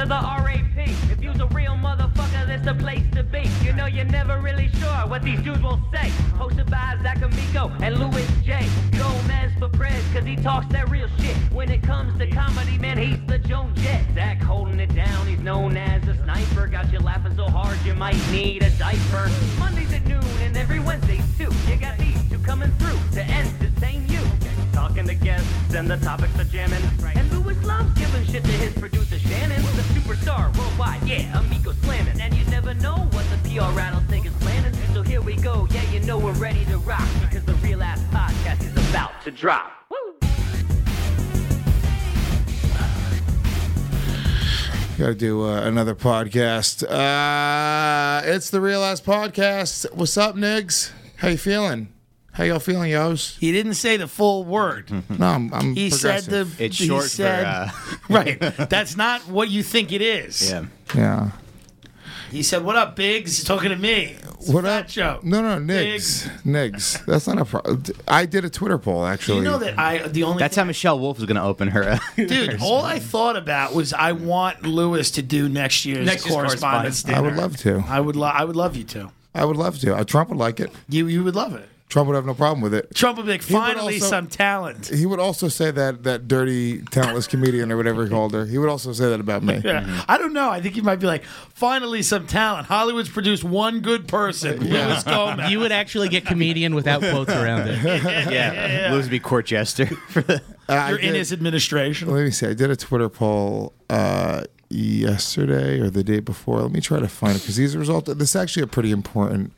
the R.A.P. If you's a real motherfucker, that's the place to be. You know you're never really sure what these dudes will say. Hosted by Zach Amico and Louis J. Gomez for Prez, cause he talks that real shit. When it comes to comedy, man, he's the Joan Jett. Zach holding it down, he's known as a sniper. Got you laughing so hard you might need a diaper. Mondays at noon and every Wednesday too. You got these two coming through to entertain you. Talking to guests and the topics are jamming. And Louis loves giving shit to his producer Shannon. The superstar worldwide, yeah, Amico slamming. And you never know what the PR rattlesnake is planning. So here we go, yeah, you know we're ready to rock. Because the Real Ass Podcast is about to drop. Woo! Got to do another podcast. It's the Real Ass Podcast. What's up, Niggs? How you feeling? How y'all feeling, yos? He didn't say the full word. No, I'm He said progressive. It's short for... right. That's not what you think it is. Yeah. Yeah. He said, "What up, Biggs?" He's talking to me. It's What Fat up? Joe. No, Niggs. Niggs. That's not a problem. I did a Twitter poll, actually. You know that the only That's how Michelle Wolf is going to open her. dude. All I thought about was I want Lewis to do next year's correspondence dinner. I would love to. I would love you to. I would love to. Trump would like it. You would love it. Trump would have no problem with it. Trump would be like, He would finally also- some talent. He would also say that dirty, talentless comedian or whatever he called her. He would also say that about me. Yeah. I don't know. I think he might be like, finally some talent. Hollywood's produced one good person, Louis Gomez. You would actually get comedian without quotes around it. yeah. Louis would be court jester. I You're in did- his administration. Let me see. I did a Twitter poll yesterday or the day before. Let me try to find it because these results. This is actually a pretty important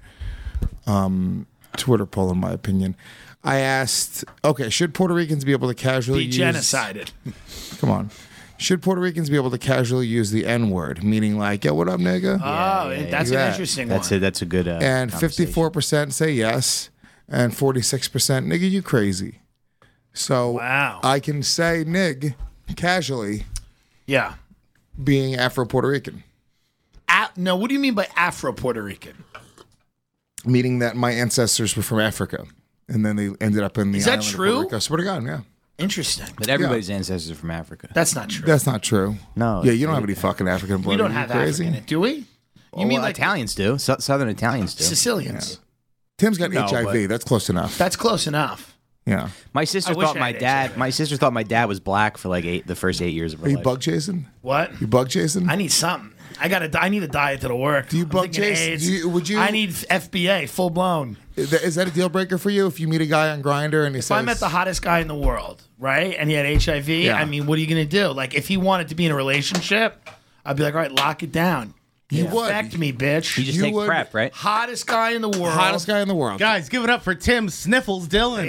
Twitter poll, in my opinion. I asked, okay, should Puerto Ricans be able to casually Be use... genocided. Come on. Should Puerto Ricans be able to casually use the N-word, meaning like, yo, what up, nigga? That's an Yeah. interesting That's one. it. That's a good And conversation. 54% say yes, and 46%, nigga, you crazy. So Wow. I can say nig casually Yeah. being being Afro-Puerto Rican, No, what do you mean by Afro-Puerto Rican? meaning that my ancestors were from Africa, and then they ended up in the Is that island of true? Puerto Rico. Swear to God, yeah. Interesting. But everybody's ancestors are from Africa. That's not true. That's not true. No, Yeah, you don't have any fucking African blood. we don't Are you have crazy? African, do we? You Well, Italians do. Southern Italians do. Sicilians? Tim's got No, HIV. but- That's close enough. That's close enough. Yeah. My sister I wish thought I my had dad. HIV. My sister thought my dad was black for like the first 8 years of her Are you life. bug chasing? What? You bug chasing? I need something. I need a diet that'll work. Do you I'm bug thinking chase? AIDS. Would you? I need FBA, full blown. Is that a deal breaker for you if you meet a guy on Grindr and he If says, I met the hottest guy in the world, right, and he had HIV, Yeah. I mean, what are you gonna do? Like, if he wanted to be in a relationship, I'd be like, all right, lock it down. You would. Infect me, bitch. You just You take would- PrEP, right? Hottest guy in the world. hottest guy in the world? Guys, give it up for Tim Sniffles Dillon.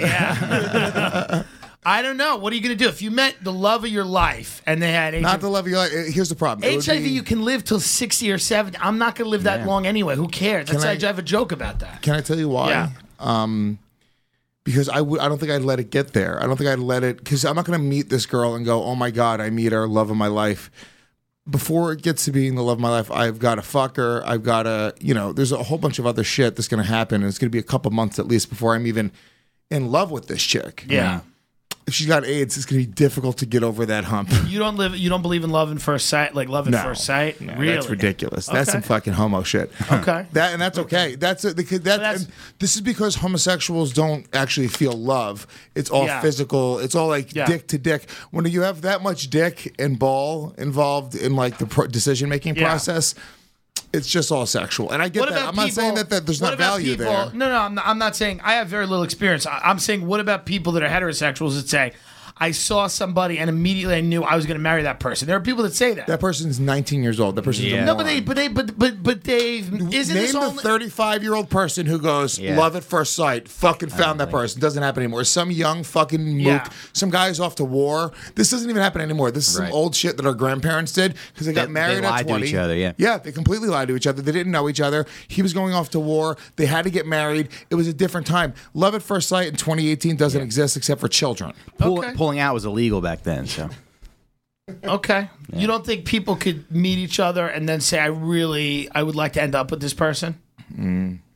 I don't know. What are you gonna do if you met the love of your life and they had HIV? Not the love of your life. Here's the problem. It would HIV, be- you can live till 60 or 70. I'm not going to live that long anyway. Who cares? That's I- why I have a joke about that. Can I tell you why? Yeah. Because I don't think I'd let it get there. I don't think I'd let it, because I'm not going to meet this girl and go, oh my God, I meet our love of my life. Before it gets to being the love of my life, I've got to fuck her. I've got to, there's a whole bunch of other shit that's going to happen. And it's going to be a couple months at least before I'm even in love with this chick. Yeah. If she's got AIDS, it's going to be difficult to get over that hump. You don't believe in love at first sight, like love at first sight? Really? That's ridiculous. That's Okay. some fucking homo shit. Okay. That's okay. That's and this is because homosexuals don't actually feel love. It's all Yeah. physical. It's all like Yeah. dick to dick. When you have that much dick and ball involved in like the decision making Yeah. process, it's just all sexual. And I get What that. about I'm not saying that there's what not about value people, there. No, I'm not saying I have very little experience. I'm saying what about people that are heterosexuals that say, I saw somebody and immediately I knew I was going to marry that person. There are people that say that. That person's 19 years old. That person's a No, moron. but Dave, isn't Name this the only 35-year-old person who goes, love at first sight, fucking found that person. Doesn't happen anymore. Some young fucking mook, Yeah. some guy's off to war. This doesn't even happen anymore. This is some Right. old shit that our grandparents did because they got married they at lied to 20. each other, yeah. Yeah, they completely lied to each other. They didn't know each other. He was going off to war. They had to get married. It was a different time. Love at first sight in 2018 doesn't exist except for children. Okay. Pulling out was illegal back then, so Okay. You don't think people could meet each other and then say, I would like to end up with this person?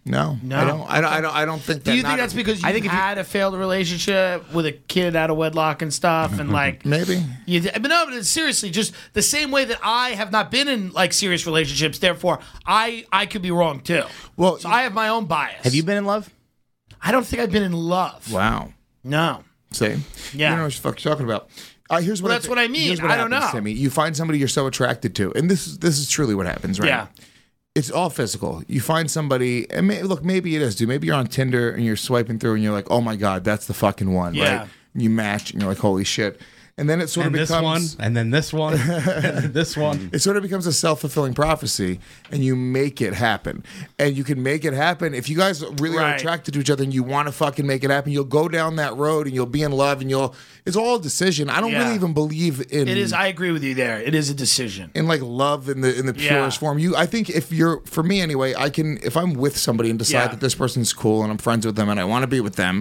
No. I don't think that. Do you think that's because you had a failed relationship with a kid out of wedlock and stuff, and like maybe? But no, but seriously, just the same way that I have not been in like serious relationships, therefore I could be wrong too. Well, so I have my own bias. Have you been in love? I don't think I've been in love. Wow. No. See? Yeah. You don't know what the fuck you're talking about. Here's what that's what I mean. Here's what I don't happens, know. Timmy. You find somebody you're so attracted to, and this is truly what happens, right? Yeah. It's all physical. You find somebody, and look, maybe it is, dude. Maybe you're on Tinder and you're swiping through, and you're like, oh my god, that's the fucking one, Yeah. right? You match, and you're like, holy shit. And then it sort of This becomes one, and then this one, and then this one. it sort of becomes a self-fulfilling prophecy, and you make it happen. And you can make it happen if you guys really are Right. attracted to each other and you want to fucking make it happen. You'll go down that road and you'll be in love, and it's all a decision. I don't Yeah. really even believe in It is. I agree with you there. It is a decision. in like love in the Yeah. purest form. I think for me anyway, if I'm with somebody and decide Yeah. that this person's cool and I'm friends with them and I want to be with them,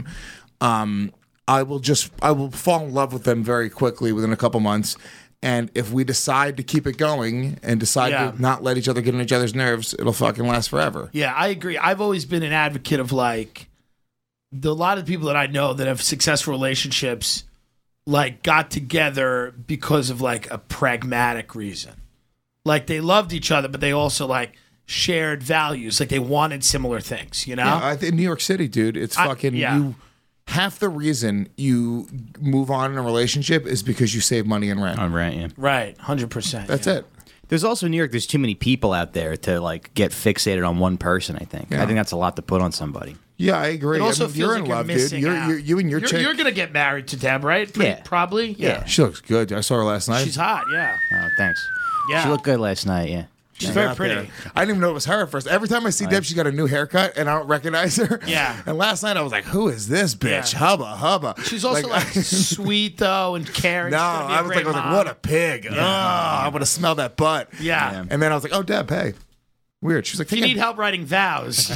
I will fall in love with them very quickly within a couple months. And if we decide to keep it going and decide Yeah. to not let each other get on each other's nerves, it'll fucking last forever. Yeah, I agree. I've always been an advocate of like a lot of people that I know that have successful relationships like got together because of like a pragmatic reason. Like they loved each other, but they also like shared values. Like they wanted similar things, you know? Yeah, in New York City, dude, it's fucking you. Half the reason you move on in a relationship is because you save money in rent. On rent, yeah. Right, 100%. That's it. There's also in New York. There's too many people out there to like get fixated on one person. I think. Yeah. I think that's a lot to put on somebody. Yeah, I agree. It also I mean, feels you're like in you're love, dude. missing out. You and your chick. You're gonna get married to Deb, right? Yeah. Probably. Yeah. She looks good. I saw her last night. She's hot. Yeah. Oh, thanks. Yeah. She looked good last night. Yeah. She's very out pretty. there. I didn't even know it was her at first. Every time I see Deb, she's got a new haircut, and I don't recognize her. Yeah. And last night I was like, "Who is this bitch? Yeah. Hubba." She's also like sweet though and caring. no, She's gonna be a I was great like, mom. "What a pig!" Oh, I'm gonna smell that butt. Yeah. And then I was like, "Oh, Deb, hey." Weird. She's like, If you need help writing vows,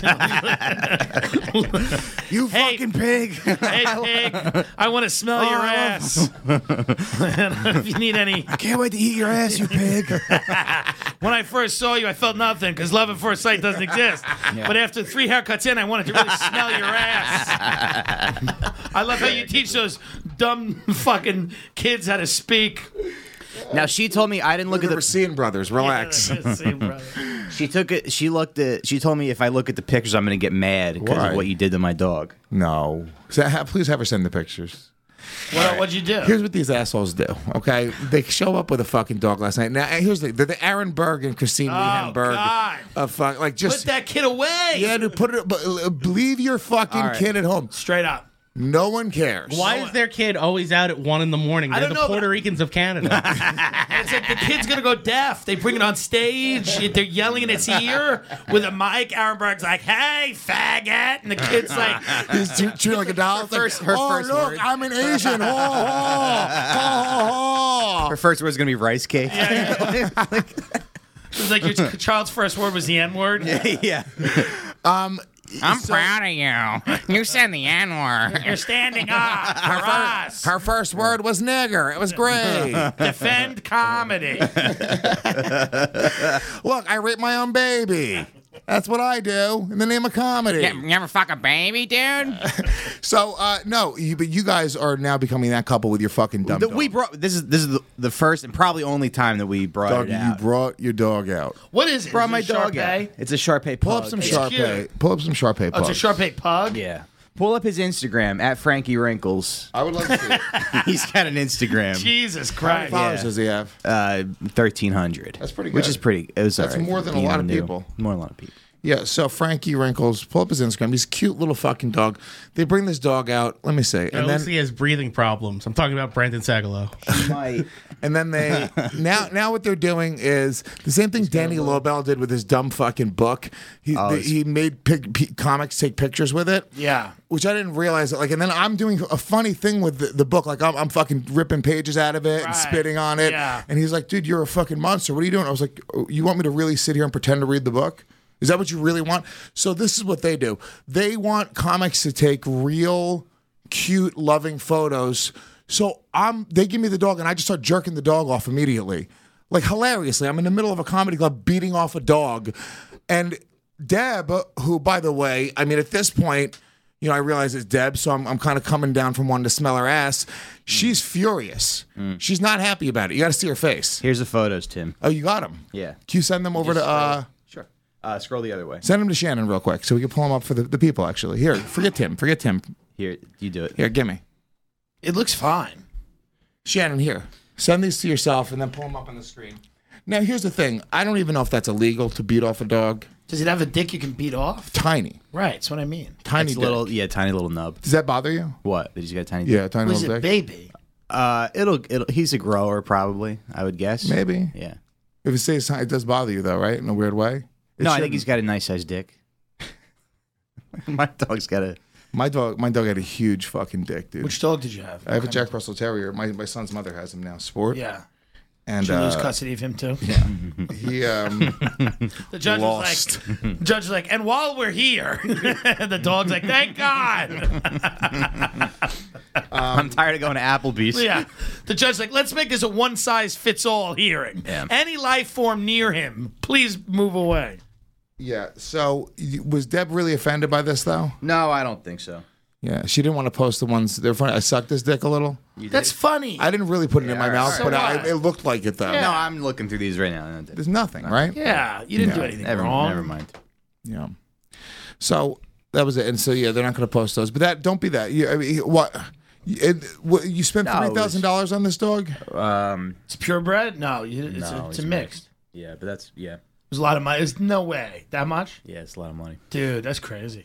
you Hey. fucking pig. hey pig, I want to smell your I love- ass. If you need any, Can't wait to eat your ass, you pig. when I first saw you, I felt nothing because love at first sight doesn't exist. But after 3 haircuts in, I wanted to really smell your ass. I love how you teach those dumb fucking kids how to speak. Now she told me I didn't look Look at at the. Seeing brothers. Relax. See, brother. She took it. She looked at. She told me if I look at the pictures, I'm going to get mad because Why? of what you did to my dog. No. Please have her send the pictures. What'd you do? Here's what these assholes do, okay? They show up with a fucking dog last night. Now, here's the Aaron Berg and Christine Lehan Berg God. of like just Put that kid away. yeah, dude, put it. Leave your fucking All right. kid at home. Straight up. No one cares. Why is their kid always out at 1 a.m? I They're don't the know, Puerto but- Ricans of Canada. It's like the kid's gonna go deaf. They bring it on stage. They're yelling in its ear with a mic. Aaron Berg's like, "Hey, faggot," and the kid's like, He's treated like a doll. It's like, her oh, first look, word. I'm an Asian. Ho, ho, ho, ho. Her first word's going to be rice cake. "It's like your child's first word was the N word." yeah. I'm proud of you. You said the N-word. You're standing up for us. Her first word was nigger. It was great. Defend comedy. Look, I rape my own baby. That's what I do in the name of comedy. You ever fuck a baby, dude? So, no, but you guys are now becoming that couple with your fucking dumb dog. We brought this is the first and probably only time that we brought Dog, it you out. brought your dog out. What is it? brought Is my it dog Shar-Pei? out. It's a Shar-Pei Pull pug. up some It's Shar-Pei. cute. Pull up some Shar-Pei Oh, it's a pugs. Shar-Pei pug. Yeah. Pull up his Instagram at Frankie Wrinkles. I would love to see it. He's got an Instagram. Jesus How many Christ. followers Yeah. does he have? 1,300. That's pretty Which good. is pretty. It was That's all right more than a being lot of new. people. More than a lot of people. Yeah, so Frankie Wrinkles, pull up his Instagram. He's a cute little fucking dog. They bring this dog out. Let me see. And then Lucy has breathing problems. I'm talking about Brandon Sagalow. Might. and then they now what they're doing is the same thing Danny Lobel did with his dumb fucking book. He made comics take pictures with it. Yeah. Which I didn't realize that. Like, and then I'm doing a funny thing with the book. Like, I'm fucking ripping pages out of it and Right. spitting on it. Yeah. And he's like, "Dude, you're a fucking monster. What are you doing?" I was like, "Oh, you want me to really sit here and pretend to read the book? Is that what you really want?" So this is what they do. They want comics to take real, cute, loving photos. So they give me the dog, and I just start jerking the dog off immediately, like hilariously. I'm in the middle of a comedy club beating off a dog, and Deb, who, by the way, I mean, at this point, you know, I realize it's Deb, so I'm kind of coming down from wanting to smell her ass. She's furious. She's not happy about it. You got to see her face. Here's the photos, Tim. Oh, you got them? Yeah. Can you send them over to... Sure. Scroll the other way. Send them to Shannon real quick so we can pull them up for the people, actually. Here, forget Tim. Here, you do it. Here, give me. It looks fine. Shannon, here. Send these to yourself and then pull them up on the screen. Now, here's the thing. I don't even know if that's illegal to beat off a dog. Does it have a dick you can beat off? Tiny. Right, that's what I mean. Tiny It's dick. tiny little nub. Does that bother you? What? Did you get a tiny? Yeah, tiny Was little it dick. baby? It'll. He's a grower, probably. I would guess. Maybe. Yeah. If it stays tiny, it does bother you, though, right? In a weird way? It No, I think shouldn't. he's got a nice sized dick. My dog's got a. My dog had a huge fucking dick, dude. Which dog did you have? I have a Jack Russell Terrier. My son's mother has him now. Sport. Yeah. And Did you lose custody of him too? he The judge lost. was like, and while we're here, the dog's like, thank God. I'm tired of going to Applebee's. Yeah. The judge's like, let's make this a one size fits all hearing. Yeah. Any life form near him, please move away. Yeah. So was Deb really offended by this though? No, I don't think so. Yeah. She didn't want to post the ones. They're funny. I sucked his dick a little. That's funny. I didn't really put it in my mouth, So but what? it looked like it though. Yeah. No, I'm looking through these right now. There's nothing, right? Yeah, you didn't do anything wrong. Never mind. Yeah. So that was it. And so yeah, they're not going to post those. But don't be that. I mean, what? You spent No, it was- $3,000 on this dog? It's purebred? No, it's a mixed. Yeah, but that's There's a lot of money. There's no way. That much? Yeah, it's a lot of money. Dude, that's crazy.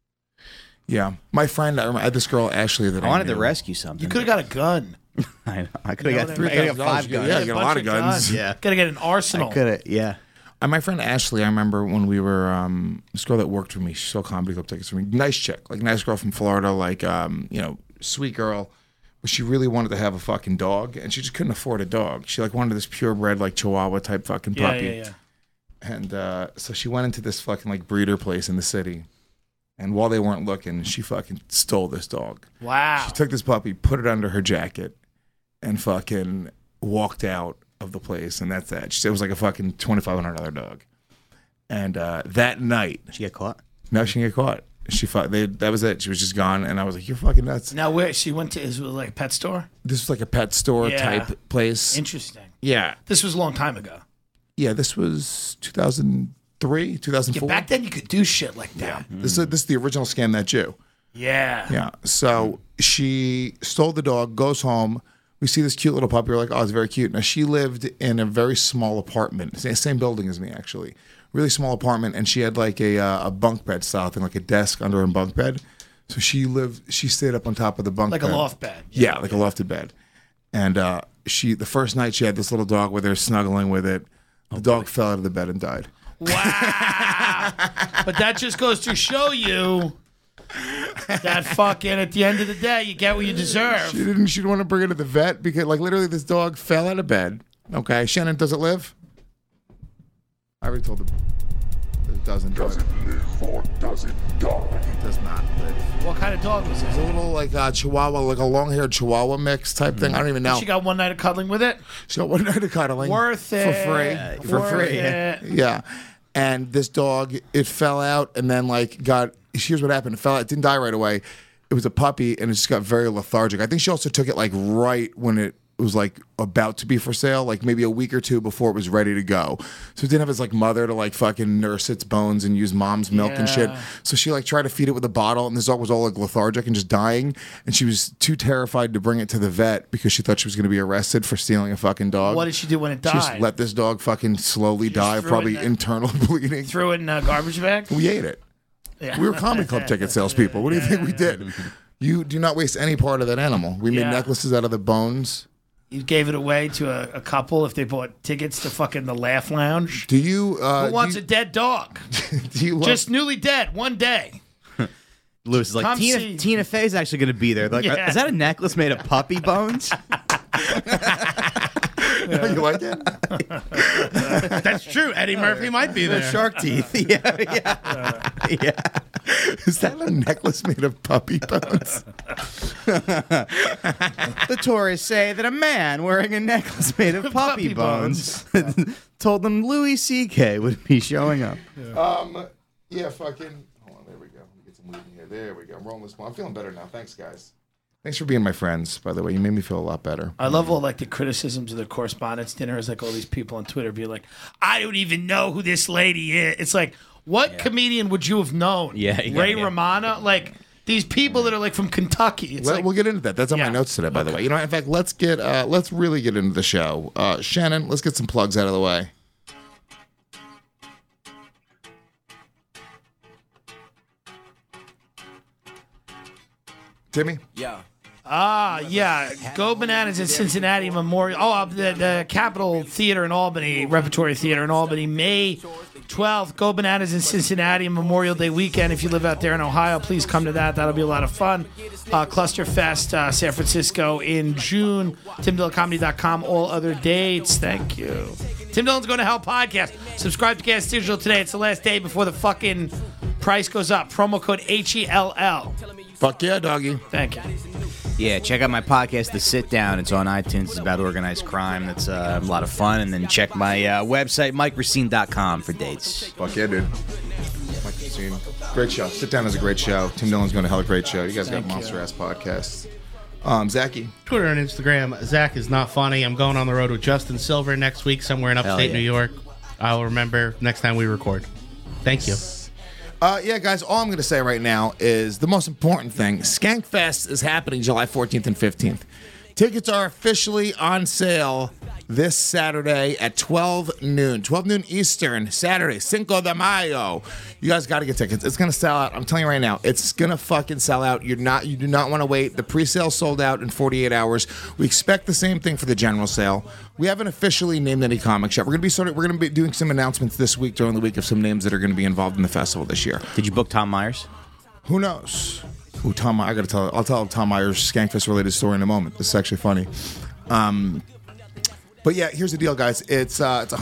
Yeah. My friend, I had this girl, Ashley, that I wanted to knew. rescue something. You could have got a gun. I know. I could have got You know what I mean? $3,000. 5 guns. Yeah, you got a lot of guns. Yeah. Gotta get an arsenal. I could have. Yeah. And my friend Ashley, I remember when we were this girl that worked for me, she sold comedy club tickets for me. Nice chick, like nice girl from Florida, like sweet girl. But she really wanted to have a fucking dog, and she just couldn't afford a dog. She like wanted this purebred like Chihuahua type fucking puppy. Yeah. And so she went into this fucking like breeder place in the city. And while they weren't looking, she fucking stole this dog. Wow. She took this puppy, put it under her jacket, and fucking walked out of the place. And that's that. She said it was like a fucking $2,500 dog. And that night, Did you get caught? no, she didn't get caught. That was it. She was just gone. And I was like, you're fucking nuts. Now, where she went to, is it like a pet store? This was like a pet store Yeah. type place. Interesting. Yeah. This was a long time ago. Yeah, this was 2003, 2004. Yeah, back then you could do shit like that. This is the original Scam That Jew. Yeah. Yeah. So she stole the dog, goes home. We see this cute little puppy. We're like, oh, it's very cute. Now, she lived in a very small apartment, same building as me, actually. Really small apartment. And she had like a bunk bed style thing, like a desk under a bunk bed. So she stayed up on top of the bunk Like bed. a loft bed. Yeah, like a lofted bed. And the first night she had this little dog with her, snuggling with it. The dog fell out of the bed and died. Wow. But that just goes to show you that fucking at the end of the day, you get what you deserve. She didn't want to bring it to the vet because like literally this dog fell out of bed. Okay, Shannon, does it live? I already told her it doesn't live or does it die? It does not live. What kind of dog was It's it? a little like Chihuahua, like a long-haired Chihuahua mix type thing. I don't even know. She got one night of cuddling with it? She got one night of cuddling. Worth it. For free. For Worth free. it. Yeah. And this dog, it fell out and then here's what happened. It fell out, it didn't die right away. It was a puppy and it just got very lethargic. I think she also took it like right when it was like about to be for sale, like maybe a week or two before it was ready to go. So it didn't have its like mother to like fucking nurse its bones and use mom's milk and shit. Yeah. So she like tried to feed it with a bottle and this dog was all like lethargic and just dying. And she was too terrified to bring it to the vet because she thought she was going to be arrested for stealing a fucking dog. What did she do when it She just died? let this dog fucking slowly die, threw it probably in the- internal bleeding. Threw it in a garbage bag? We ate it. Yeah. We were comedy club ticket salespeople. What do you think we did? You do not waste any part of that animal. We made Yeah. necklaces out of the bones. You gave it away to a couple if they bought tickets to fucking the Laugh Lounge. Do you? Who wants a dead dog? Do you love, Just newly dead, one day. Lewis is like, Come see. Tina Fey's actually going to be there. They're like, Yeah. is that a necklace made of puppy bones? you like it? That's true. Eddie Murphy might be there. Shark teeth. Yeah. Is that a necklace made of puppy bones? The tourists say that a man wearing a necklace made of puppy Puppy bones told them Louis C.K. would be showing up. Yeah, fucking. Hold on, there we go. Let me get some weed in here. There we go. I'm rolling this one. I'm feeling better now. Thanks, guys. Thanks for being my friends, by the way. You made me feel a lot better. I love all like the criticisms of the correspondence dinner. Is like all these people on Twitter be like, I don't even know who this lady is. It's like, what comedian would you have known? Ray Romano? Like these people that are like from Kentucky. It's like, We'll get into that. That's on my notes today, by the way. You know, in fact, let's really get into the show. Shannon, let's get some plugs out of the way. Timmy? yeah. Go Bananas at Cincinnati Memorial. The Capitol Theater in Albany, Repertory Theater in Albany, May 12th. Go Bananas in Cincinnati Memorial Day weekend. If you live out there in Ohio, please come to that. That'll be a lot of fun. Cluster Fest, San Francisco in June. TimDillonComedy.com. All other dates. Thank you. Tim Dillon's Going to Hell podcast. Subscribe to Gas Digital today. It's the last day before the fucking price goes up. Promo code HELL. Fuck yeah, doggy. Thank you. Yeah, check out my podcast, The Sit Down. It's on iTunes. It's about organized crime. That's a lot of fun. And then check my website, MikeRacine.com, for dates. Fuck yeah, dude. Mike Racine. Great show. Sit Down is a great show. Tim Dillon's Going to Hell, a great show. You guys got monster-ass podcasts. Zachy. Twitter and Instagram, Zach is not funny. I'm going on the road with Justin Silver next week somewhere in upstate New York. I'll remember next time we record. Thank you. Yeah, guys, all I'm going to say right now is the most important thing. Skankfest is happening July 14th and 15th. Tickets are officially on sale this Saturday at 12 noon. 12 noon Eastern, Saturday, Cinco de Mayo. You guys got to get tickets. It's going to sell out. I'm telling you right now, it's going to fucking sell out. You do not want to wait. The pre-sale sold out in 48 hours. We expect the same thing for the general sale. We haven't officially named any comic shop. We're going to be doing some announcements this week during the week of some names that are going to be involved in the festival this year. Did you book Tom Myers? Who knows? Ooh, Tom, I got to tell. I'll tell Tom Myers' Skankfest related story in a moment. This is actually funny. But yeah, here's the deal, guys. It's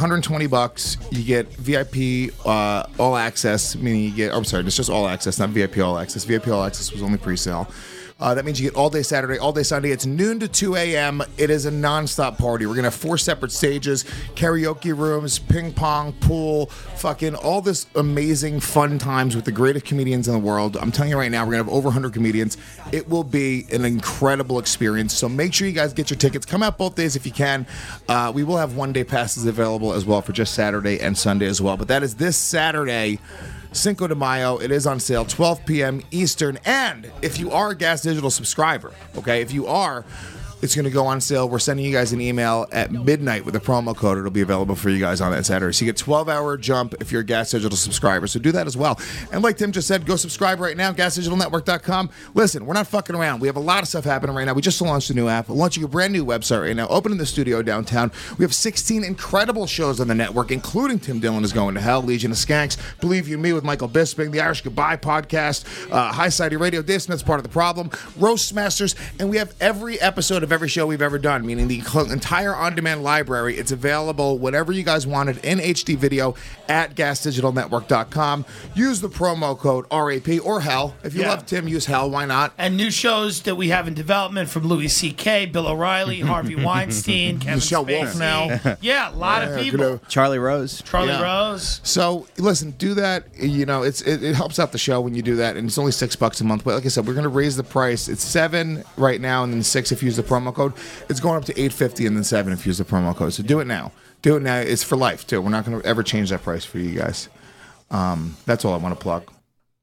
$120. You get VIP all access, meaning you get. Oh, I'm sorry, it's just all access, not VIP all access. VIP all access was only pre-sale. That means you get all day Saturday, all day Sunday. It's noon to 2 a.m. It is a nonstop party. We're going to have 4 separate stages, karaoke rooms, ping pong, pool, fucking all this amazing fun times with the greatest comedians in the world. I'm telling you right now, we're going to have over 100 comedians. It will be an incredible experience. So make sure you guys get your tickets. Come out both days if you can. We will have one-day passes available as well for just Saturday and Sunday as well. But that is this Saturday, Cinco de Mayo. It is on sale, 12 p.m. Eastern. And if you are a Gas Digital subscriber, okay, if you are, it's going to go on sale. We're sending you guys an email at midnight with a promo code. It'll be available for you guys on that Saturday. So you get 12-hour jump if you're a Gas Digital subscriber. So do that as well. And like Tim just said, go subscribe right now, GasDigitalNetwork.com. Listen, we're not fucking around. We have a lot of stuff happening right now. We just launched a new app. We're launching a brand new website right now, opening the studio downtown. We have 16 incredible shows on the network, including Tim Dillon is Going to Hell, Legion of Skanks, Believe You Me with Michael Bisping, The Irish Goodbye podcast, High Society Radio, Dave Smith's Part of the Problem, Roast Masters, and we have every episode of every show we've ever done, meaning the entire on-demand library. It's available whenever you guys want it in HD video at GasDigitalNetwork.com. Use the promo code RAP or HELL. If you love Tim, use HELL. Why not? And new shows that we have in development from Louis C.K., Bill O'Reilly, Harvey Weinstein, Kevin Michelle Spacey. Wolf now. Yeah, a lot of people. Charlie Rose. Rose. So listen, do that. You know, it helps out the show when you do that, and it's only $6 a month. But like I said, we're going to raise the price. It's $7 right now, and then $6 if you use the promo code. It's going up to $8.50 and then $7 if you use the promo code. So do it now. Do it now. It's for life too. We're not going to ever change that price for you guys. That's all I want to plug.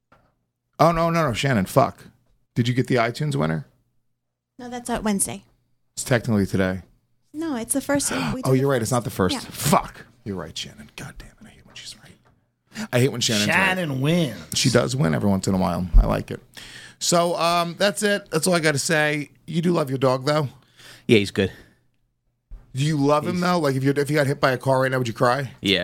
Oh no, Shannon. Fuck. Did you get the iTunes winner? No, that's on Wednesday. It's technically today. No, it's the first. Oh, you're right. It's not the first. Yeah. Fuck. You're right, Shannon. God damn it. I hate when she's right. I hate when Shannon wins. She does win every once in a while. I like it. So that's it. That's all I got to say. You do love your dog, though? Yeah, he's good. Do you love him, though? Like, if you got hit by a car right now, would you cry? Yeah.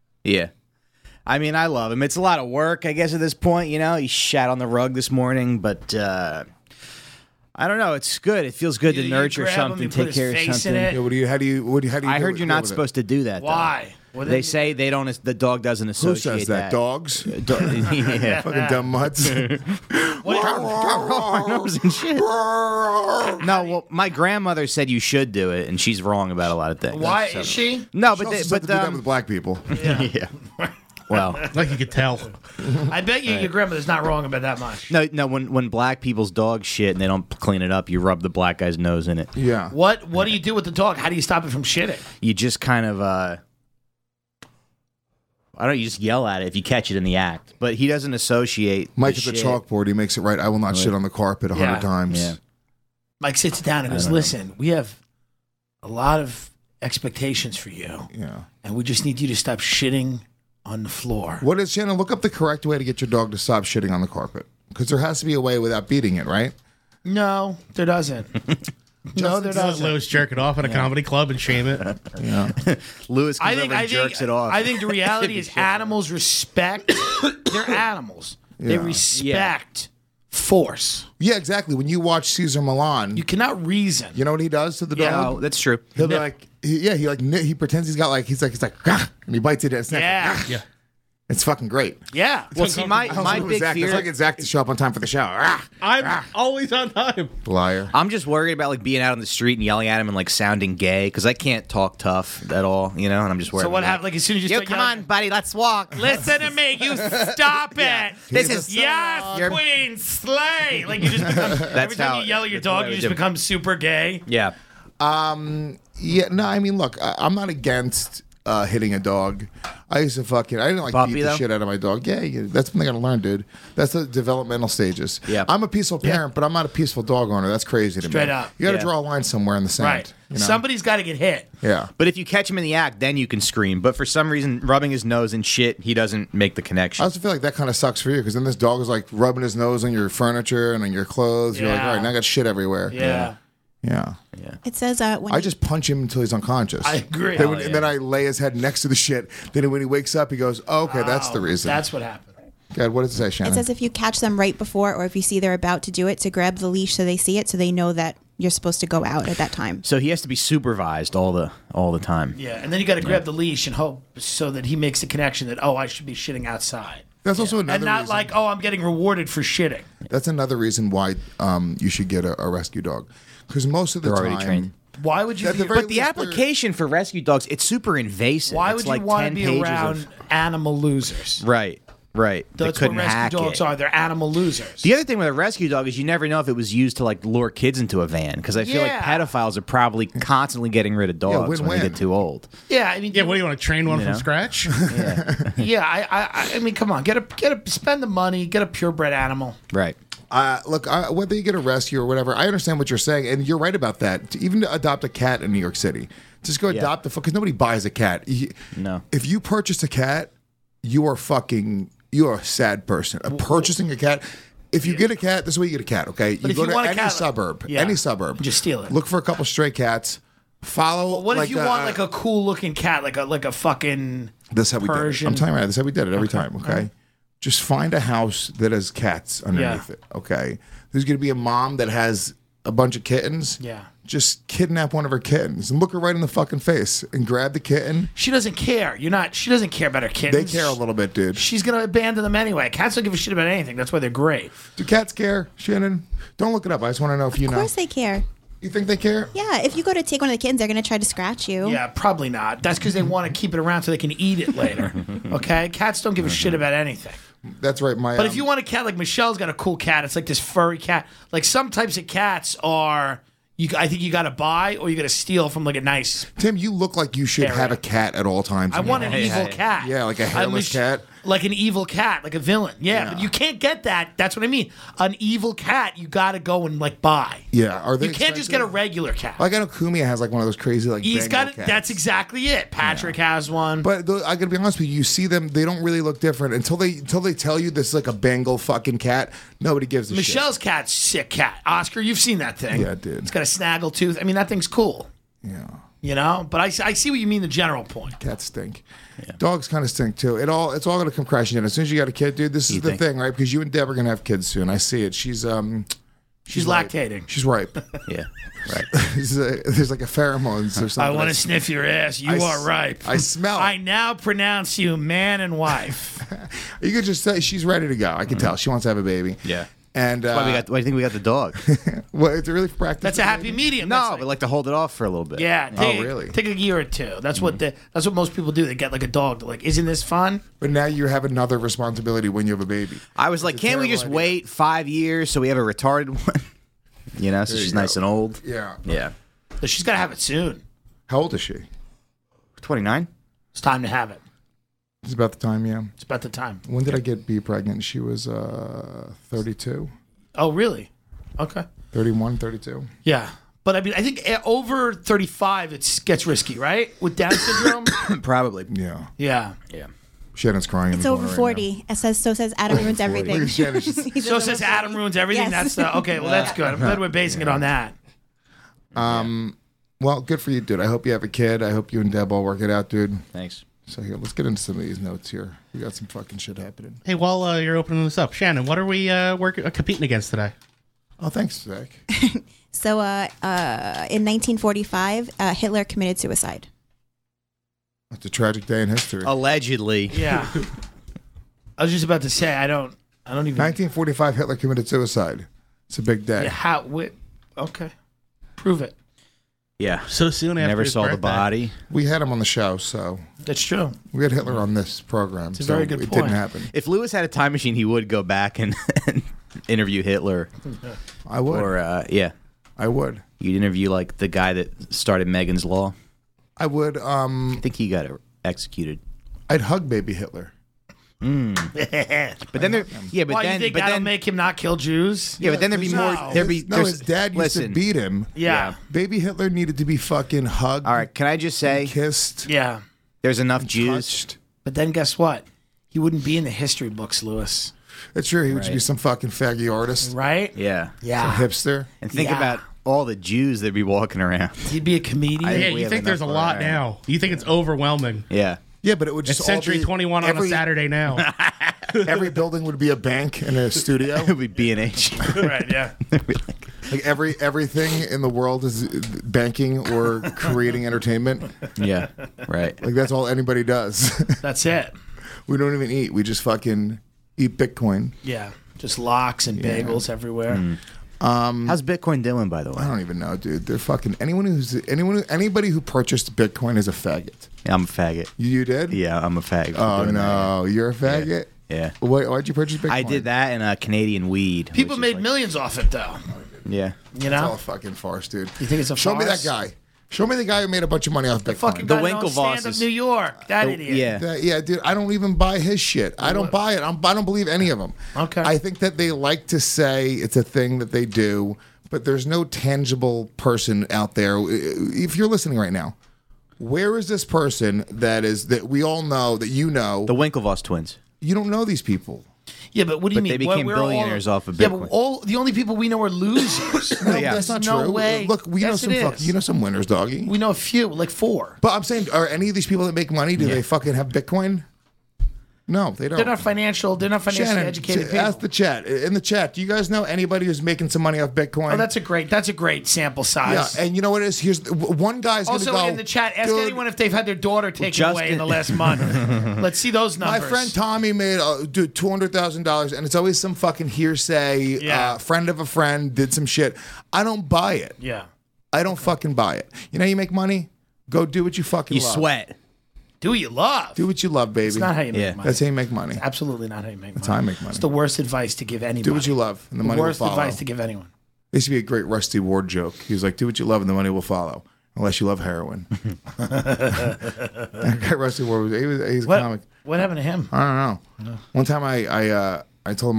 I mean, I love him. It's a lot of work, I guess, at this point. You know, he shat on the rug this morning, but I don't know. It's good. It feels good to nurture something, take care of something. Yeah, how do you I heard you're not supposed to do that. Why? They say they don't. The dog doesn't associate. Who says that? Dogs? Yeah. Fucking dumb mutts. My nose and shit. No, well, my grandmother said you should do it, and she's wrong about a lot of things. Why is she? No, She also said to do that with black people. Yeah. Well, Like you could tell. I bet you your grandmother's not wrong about that much. no. When black people's dogs shit and they don't clean it up, you rub the black guy's nose in it. Yeah. What do you do with the dog? How do you stop it from shitting? You just kind of I don't. You just yell at it if you catch it in the act. But he doesn't associate. Mike the at the shit. chalkboard. He makes it right. I will not shit on the carpet 100 Yeah. times. Yeah. Mike sits down and goes, "Listen, we have a lot of expectations for you, Yeah. and we just need you to stop shitting on the floor." What is Shannon? Look up the correct way to get your dog to stop shitting on the carpet, because there has to be a way without beating it, right? No, there doesn't. No, there Let doesn't. Lewis jerk it off at a comedy club and shame it. Yeah. Lewis comes over and jerks it off. I think the reality is animals respect. They're animals. They Yeah. respect force. Yeah, exactly. When you watch Caesar Milan, You cannot reason. you know what he does to the Yeah. dog? Oh, that's true. He'll be like, he pretends he's got like, he's like, "Gah," and he bites it at his neck. Yeah. Yeah. It's fucking great. Yeah. Well, see, my big Zach, fear. it's like it's Zach to show up on time for the show. Ah, I'm always on time. liar. I'm just worried about like being out on the street and yelling at him and like sounding gay because I can't talk tough at all, you know. And I'm just worried. So what about happened? Like as soon as you Yo, start come yelling, on, buddy, let's walk. listen to me. You stop it. This is Yes, You're- Queen, slay. Like you just become. Every time how- you yell at your that's what dog, I you would just do. become super gay. Yeah. Yeah, no, I mean, look, I'm not against hitting a dog. I used to I didn't like Puppy, beat the though? shit out of my dog. Yeah, that's something I gotta learn, dude. That's the developmental stages. Yeah. I'm a peaceful parent, but I'm not a peaceful dog owner. That's crazy to me. Straight up. You gotta Yeah. draw a line somewhere in the sand. Right. You know? Somebody's got to get hit. Yeah. But if you catch him in the act, then you can scream. But for some reason, rubbing his nose and shit, he doesn't make the I connection. also feel like that kind of sucks for you because then this dog is like rubbing his nose on your furniture and on your clothes. You're like, Yeah. all right, now I got shit everywhere. Yeah. Yeah. It says when I just punch him until he's unconscious. I agree. Then and then I lay his head next to the shit. Then when he wakes up, he goes, oh, okay, that's the reason. That's what happened. God, what does it say, Shannon? it says if you catch them right before or if you see they're about to do it, to grab the leash so they see it, so they know that you're supposed to go out at that time. So he has to be supervised all the time. Yeah, and then you got to grab the leash and hope so that he makes the connection that I should be shitting outside, That's also another and not reason. like I'm getting rewarded for shitting. That's another reason why you should get a rescue dog. Because most of the They're time, already trained. Why would you? At the Be, very But the least, they're- application for rescue dogs, it's super invasive. why It's would you like want 10 to be pages around of- animal losers? Right. They That's what couldn't rescue hack dogs it. are. They're animal losers. The other thing with a rescue dog is you never know if it was used to like lure kids into a van because I feel like Yeah. pedophiles are probably constantly getting rid of dogs when win-win. they get too old. Yeah, I mean, Yeah, what do you want to train one You from know? scratch? yeah, I mean, come on, get a spend the money, get a purebred animal. Right. Look, whether you get a rescue or whatever, I understand what you're saying, and you're right about that. Even to adopt a cat in New York City, just go adopt because nobody buys a cat. No. If you purchase a cat, you are a sad person. Purchasing a cat. If you get a cat, this is where you get a cat. Okay, But you if go you to want a any cat- suburb, Yeah. any suburb, Just steal it. Look for a couple stray cats. Follow. What like if you want like a cool looking cat, like a fucking This is how we did it. Persian? I'm telling you, right, this is how we did it every time. Okay, just find a house that has cats underneath Yeah. it. Okay, there's going to be a mom that has a bunch of kittens. Yeah. Just kidnap one of her kittens and look her right in the fucking face and grab the kitten. She doesn't care. She doesn't care about her kittens. They care a little bit, dude. She's gonna abandon them anyway. Cats don't give a shit about anything. That's why they're great. Do cats care, Shannon? Don't look it up. I just want to know if you Of know. course they care. You think they care? Yeah, if you go to take one of the kittens, they're going to try to scratch you. Yeah, probably not. That's because they want to keep it around so they can eat it later. Okay, cats don't give a shit about anything. That's right. But if you want a cat, like Michelle's got a cool cat. It's like this furry cat. Like some types of cats are. I think you got to buy or you got to steal from like a nice. Tim, you look like you should Area. have a cat at all times. I want an evil cat. Yeah, like a hairless cat. Like an evil cat, like a villain. Yeah, but you can't get that. That's what I mean. An evil cat, you got to go and like buy. Yeah, are they? You can't just get a expensive? regular cat. Like I know Kumia has like one of those crazy like. He's Bengal got it. cats. That's exactly it. Patrick has one. But I gotta be honest with you. You see them; they don't really look different until they tell you this is like a Bengal fucking cat. Nobody gives a shit. Michelle's cat's sick cat. Oscar, you've seen that thing. Yeah, dude. It's got a snaggle tooth. I mean, that thing's cool. Yeah, You know, but I see what you mean. The general point. cats stink. Dogs kind of stink too. It's all gonna come crashing in as soon as you got a kid, dude. This is the thing, right? Because you and Deb are gonna have kids soon. I see it. She's She's ripe. lactating. She's ripe. Yeah. Right. There's like a pheromones or I something. want to sniff your ass. You I are s- ripe. I smell it. I now pronounce you man and wife. You could just say she's ready to go. I can tell she wants to have a baby. Yeah. And Why do you think we got the dog? well, it's really for practice. That's a happy medium. No, That's but like to hold it off for a little bit. yeah. really? Take a year or two. That's what that's what most people do. They get like a dog. They're like, isn't this fun? But now you have another responsibility when you have a baby. I was like, It's a can't we terrible just idea. wait 5 years so we have a retarded one? You know, so There she's you go. nice and old. Yeah. Yeah. So she's got to have it soon. How old is she? 29? It's time to have it. It's about the time, yeah. It's about the time. When did I get B pregnant? She was 32, Oh, really? Okay. 31, 32. Yeah. But I mean, I think over 35, it gets risky, right? With Down syndrome? Probably. Yeah. Yeah. Shannon's crying. in It's the over corner right 40. It says so. Says Adam ruins 40. everything. Look at Shannon. She's- He So it over says 40. Adam ruins everything. Yes. That's okay. Well, that's good. I'm glad we're basing it on that. now. Well, good for you, dude. I hope you have a kid. I hope you and Deb all work it out, dude. Thanks. So here, let's get into some of these notes here. We got some fucking shit happening. Hey, while you're opening this up, Shannon, what are we competing against today? Oh, thanks, Zach. So, in 1945, Hitler committed suicide. It's a tragic day in history. Allegedly. Yeah. I was just about to say, I don't even. 1945, Hitler committed suicide. It's a big day. Yeah, okay. Prove it. Yeah. So soon after Never his saw the birthday. body. We had him on the show, so That's true. we had Hitler on this program. It's a so very good it point. didn't happen. If Lewis had a time machine, he would go back and interview Hitler. I would. Or, yeah. I would. You'd interview, like, the guy that started Megan's Law. I would. I think he got executed. I'd hug baby Hitler. But then there, yeah, but Why, then, you think but that'll then, make him not kill Jews? yeah, but then there'd be more. No. There'd be No, his dad used to listen. beat him. Yeah. Baby Hitler needed to be fucking hugged, All right, can I just say, kissed, Yeah. there's enough Jews. touched. But then guess what? He wouldn't be in the history books, Lewis. It's true. He would just Right. be some fucking faggy artist, Right? Yeah, Yeah. hipster. and think Yeah. about all the Jews that'd be walking around. He'd be a comedian. I- Yeah, we you have think there's a enough lot around. now. You think it's overwhelming. Yeah, Yeah, but it would It's just all Century be, 21 on a Saturday now. Every building would be a bank and a studio. it would be B&H. Right, yeah. Like everything in the world is banking or creating entertainment. Yeah, right. Like that's all anybody does. That's it. We don't even eat. We just fucking eat Bitcoin. Yeah. Just locks and bagels everywhere. How's Bitcoin doing, by the way? I don't even know, dude. They're fucking anybody who purchased Bitcoin is a faggot. I'm a faggot. You did? Yeah, I'm a fag. for Oh doing no, you're a faggot. that. Yeah. Why'd you purchase Bitcoin? I did that and Canadian weed. People which is made like- millions off it, though. Yeah. You It's all know? a fucking farce, dude. You think it's a Show me that farce? guy. Show me the guy who made a bunch of money off Bitcoin. Fucking The guy that owns Winklevosses. Stand Up New York. That idiot. Yeah. Yeah, dude, I don't even buy his shit. I don't buy it. I don't believe any of them. Okay. I think that they like to say it's a thing that they do, but there's no tangible person out there. If you're listening right now, where is this person that we all know, that you know? The Winklevoss twins. You don't know these people. Yeah, but what do you But mean? they became We're all- billionaires off of Yeah, Bitcoin. but the only people we know are losers. No, Yeah. that's not No true. way. Look, we know Yes, some it fuck, is. you know some winners, doggy. We know a few, like 4. But I'm saying, are any of these people that make money, do they fucking have Bitcoin? No, they don't. They're not financially Shannon, educated people. ask the chat. In the chat, do you guys know anybody who's making some money off Bitcoin? Oh, that's a great sample yeah, size. and you know what it is? Here's one guy's Also, gonna go. in the chat, ask "Dude, anyone if they've had their daughter taken Justin- away in the last month. Let's see those My numbers. friend Tommy made $200,000, and it's always some fucking hearsay. Yeah. Friend of a friend did some shit. I don't buy it. Yeah. I don't fucking buy it. You know, how you make money. Go do what you fucking You love. sweat. Do what you love. Do what you love, baby. It's not how you make Yeah. money. That's how you make money. Absolutely not how you make money. That's how I make money. It's the worst advice to give anybody. Do what you love, and the money will worst follow. advice to give anyone. There used to be a great Rusty Ward joke. He was like, "Do what you love, and the money will follow." Unless you love heroin. That guy Rusty Ward he's a What, comic. what happened to him? I don't know. One time I told him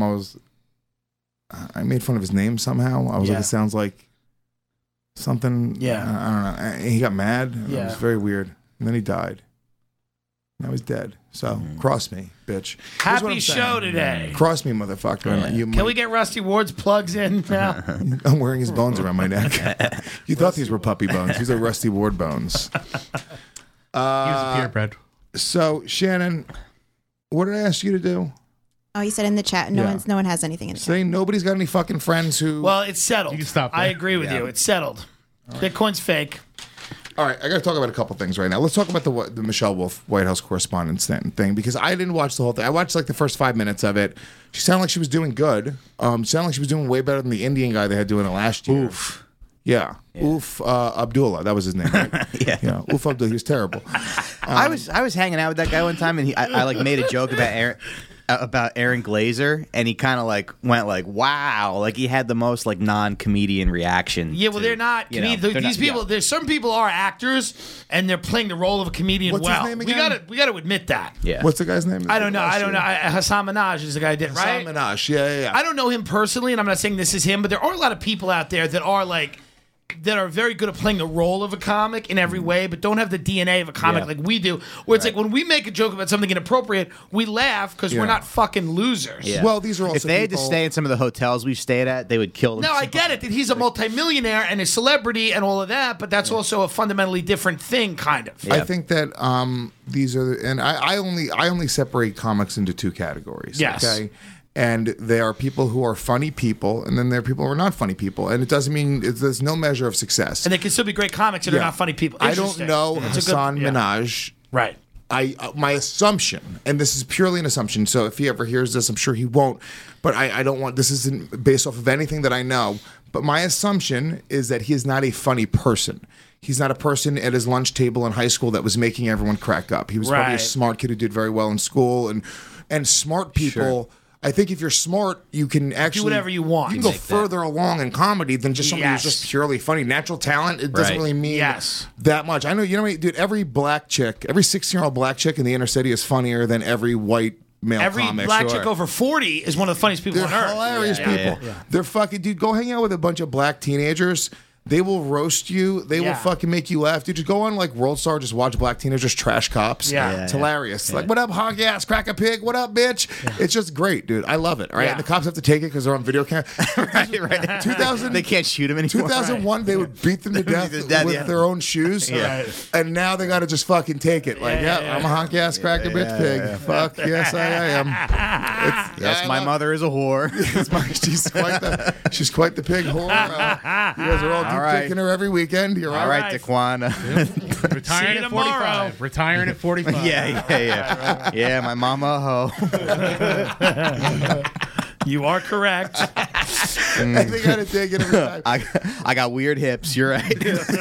I made fun of his name somehow. I was Yeah. like, it sounds like something. Yeah. I don't know. And he got mad. It Yeah. was very weird. And then he died. Now he's dead. So cross me, bitch. Here's what Happy I'm saying. show today. Cross me, motherfucker. And you Can we get Rusty Ward's plugs in now? I'm wearing his bones around my neck. You thought these were puppy bones. These are Rusty Ward bones. He was a purebred. So Shannon, what did I ask you to do? Oh, you said in the chat, no Yeah. one has anything in the chat. Say nobody's got any fucking friends who. Well, it's settled. You can stop I there. agree with you. It's settled. Bitcoin's fake. All right, I got to talk about a couple things right now. Let's talk about the Michelle Wolf White House Correspondent thing because I didn't watch the whole thing. I watched like the first 5 minutes of it. She sounded like she was doing good. Sounded like she was doing way better than the Indian guy they had doing it last year. Oof. Yeah. Oof Abdullah. That was his name. Right? Yeah. Oof Abdullah. He was terrible. I was hanging out with that guy one time, and I like made a joke about Aaron Glazer, and he kind of like went like, "Wow!" Like he had the most like non-comedian reaction. Yeah, well, they're not. These people, there's some people are actors, and they're playing the role of a comedian What's well. his name again? We got to admit that. Yeah. What's the guy's name? I don't know. Hassan Minaj is the guy who did, right? Hassan Minaj. Yeah. I don't know him personally, and I'm not saying this is him, but there are a lot of people out there that are like. That are very good at playing the role of a comic in every way, but don't have the DNA of a comic like we do. Where it's like when we make a joke about something inappropriate, we laugh because we're not fucking losers. Yeah. Well, these are also if they had to people- stay in some of the hotels we've stayed at, they would kill them. No, I get it that he's a multimillionaire and a celebrity and all of that, but that's also a fundamentally different thing, kind of. I think that these are, and I only separate comics into two categories. Yes. Okay. And there are people who are funny people, and then there are people who are not funny people, and it doesn't mean there's no measure of success. And they can still be great comics and they're not funny people. I don't Interesting. know It's a good- Hassan Minaj. Right. My assumption, and this is purely an assumption, so if he ever hears this, I'm sure he won't, but I don't want, this isn't based off of anything that I know, but my assumption is that he is not a funny person. He's not a person at his lunch table in high school that was making everyone crack up. He was probably a Right. smart kid who did very well in school, and smart people... I think if you're smart, you can actually whatever you want. You can go Make that. further along in comedy than just somebody who's just purely funny. Natural talent, it doesn't Right. really mean Yes. that much. I know, you know, dude, every black chick, every 16-year-old black chick in the inner city is funnier than every white male Every comic. black chick over 40 is one of the funniest people They're on earth. hilarious people. Yeah. They're fucking, dude, go hang out with a bunch of black teenagers. They will roast you. They will fucking make you laugh. Dude, just go on like World Star, just watch black teenagers trash cops. Yeah. It's hilarious. Like, what up, hog ass, crack a pig? What up, bitch? It's just great, dude. I love it. All right. Yeah. And the cops have to take it because they're on video camera. right. 2000, They can't shoot him anymore. 2001, they would beat them to death with their own shoes. Right. And now they got to just fucking take it. Like, I'm a honk ass, crack a bitch pig. Fuck, yes, I am. Yes, my mother is a whore. She's quite the pig whore. You guys are all deep right. dicking her every weekend. You're All right, Daquan. Retiring See you at 45. Retiring at 45. yeah. Yeah, my mama a hoe. You are correct. I think I had to take it every time. I got weird hips. You're right.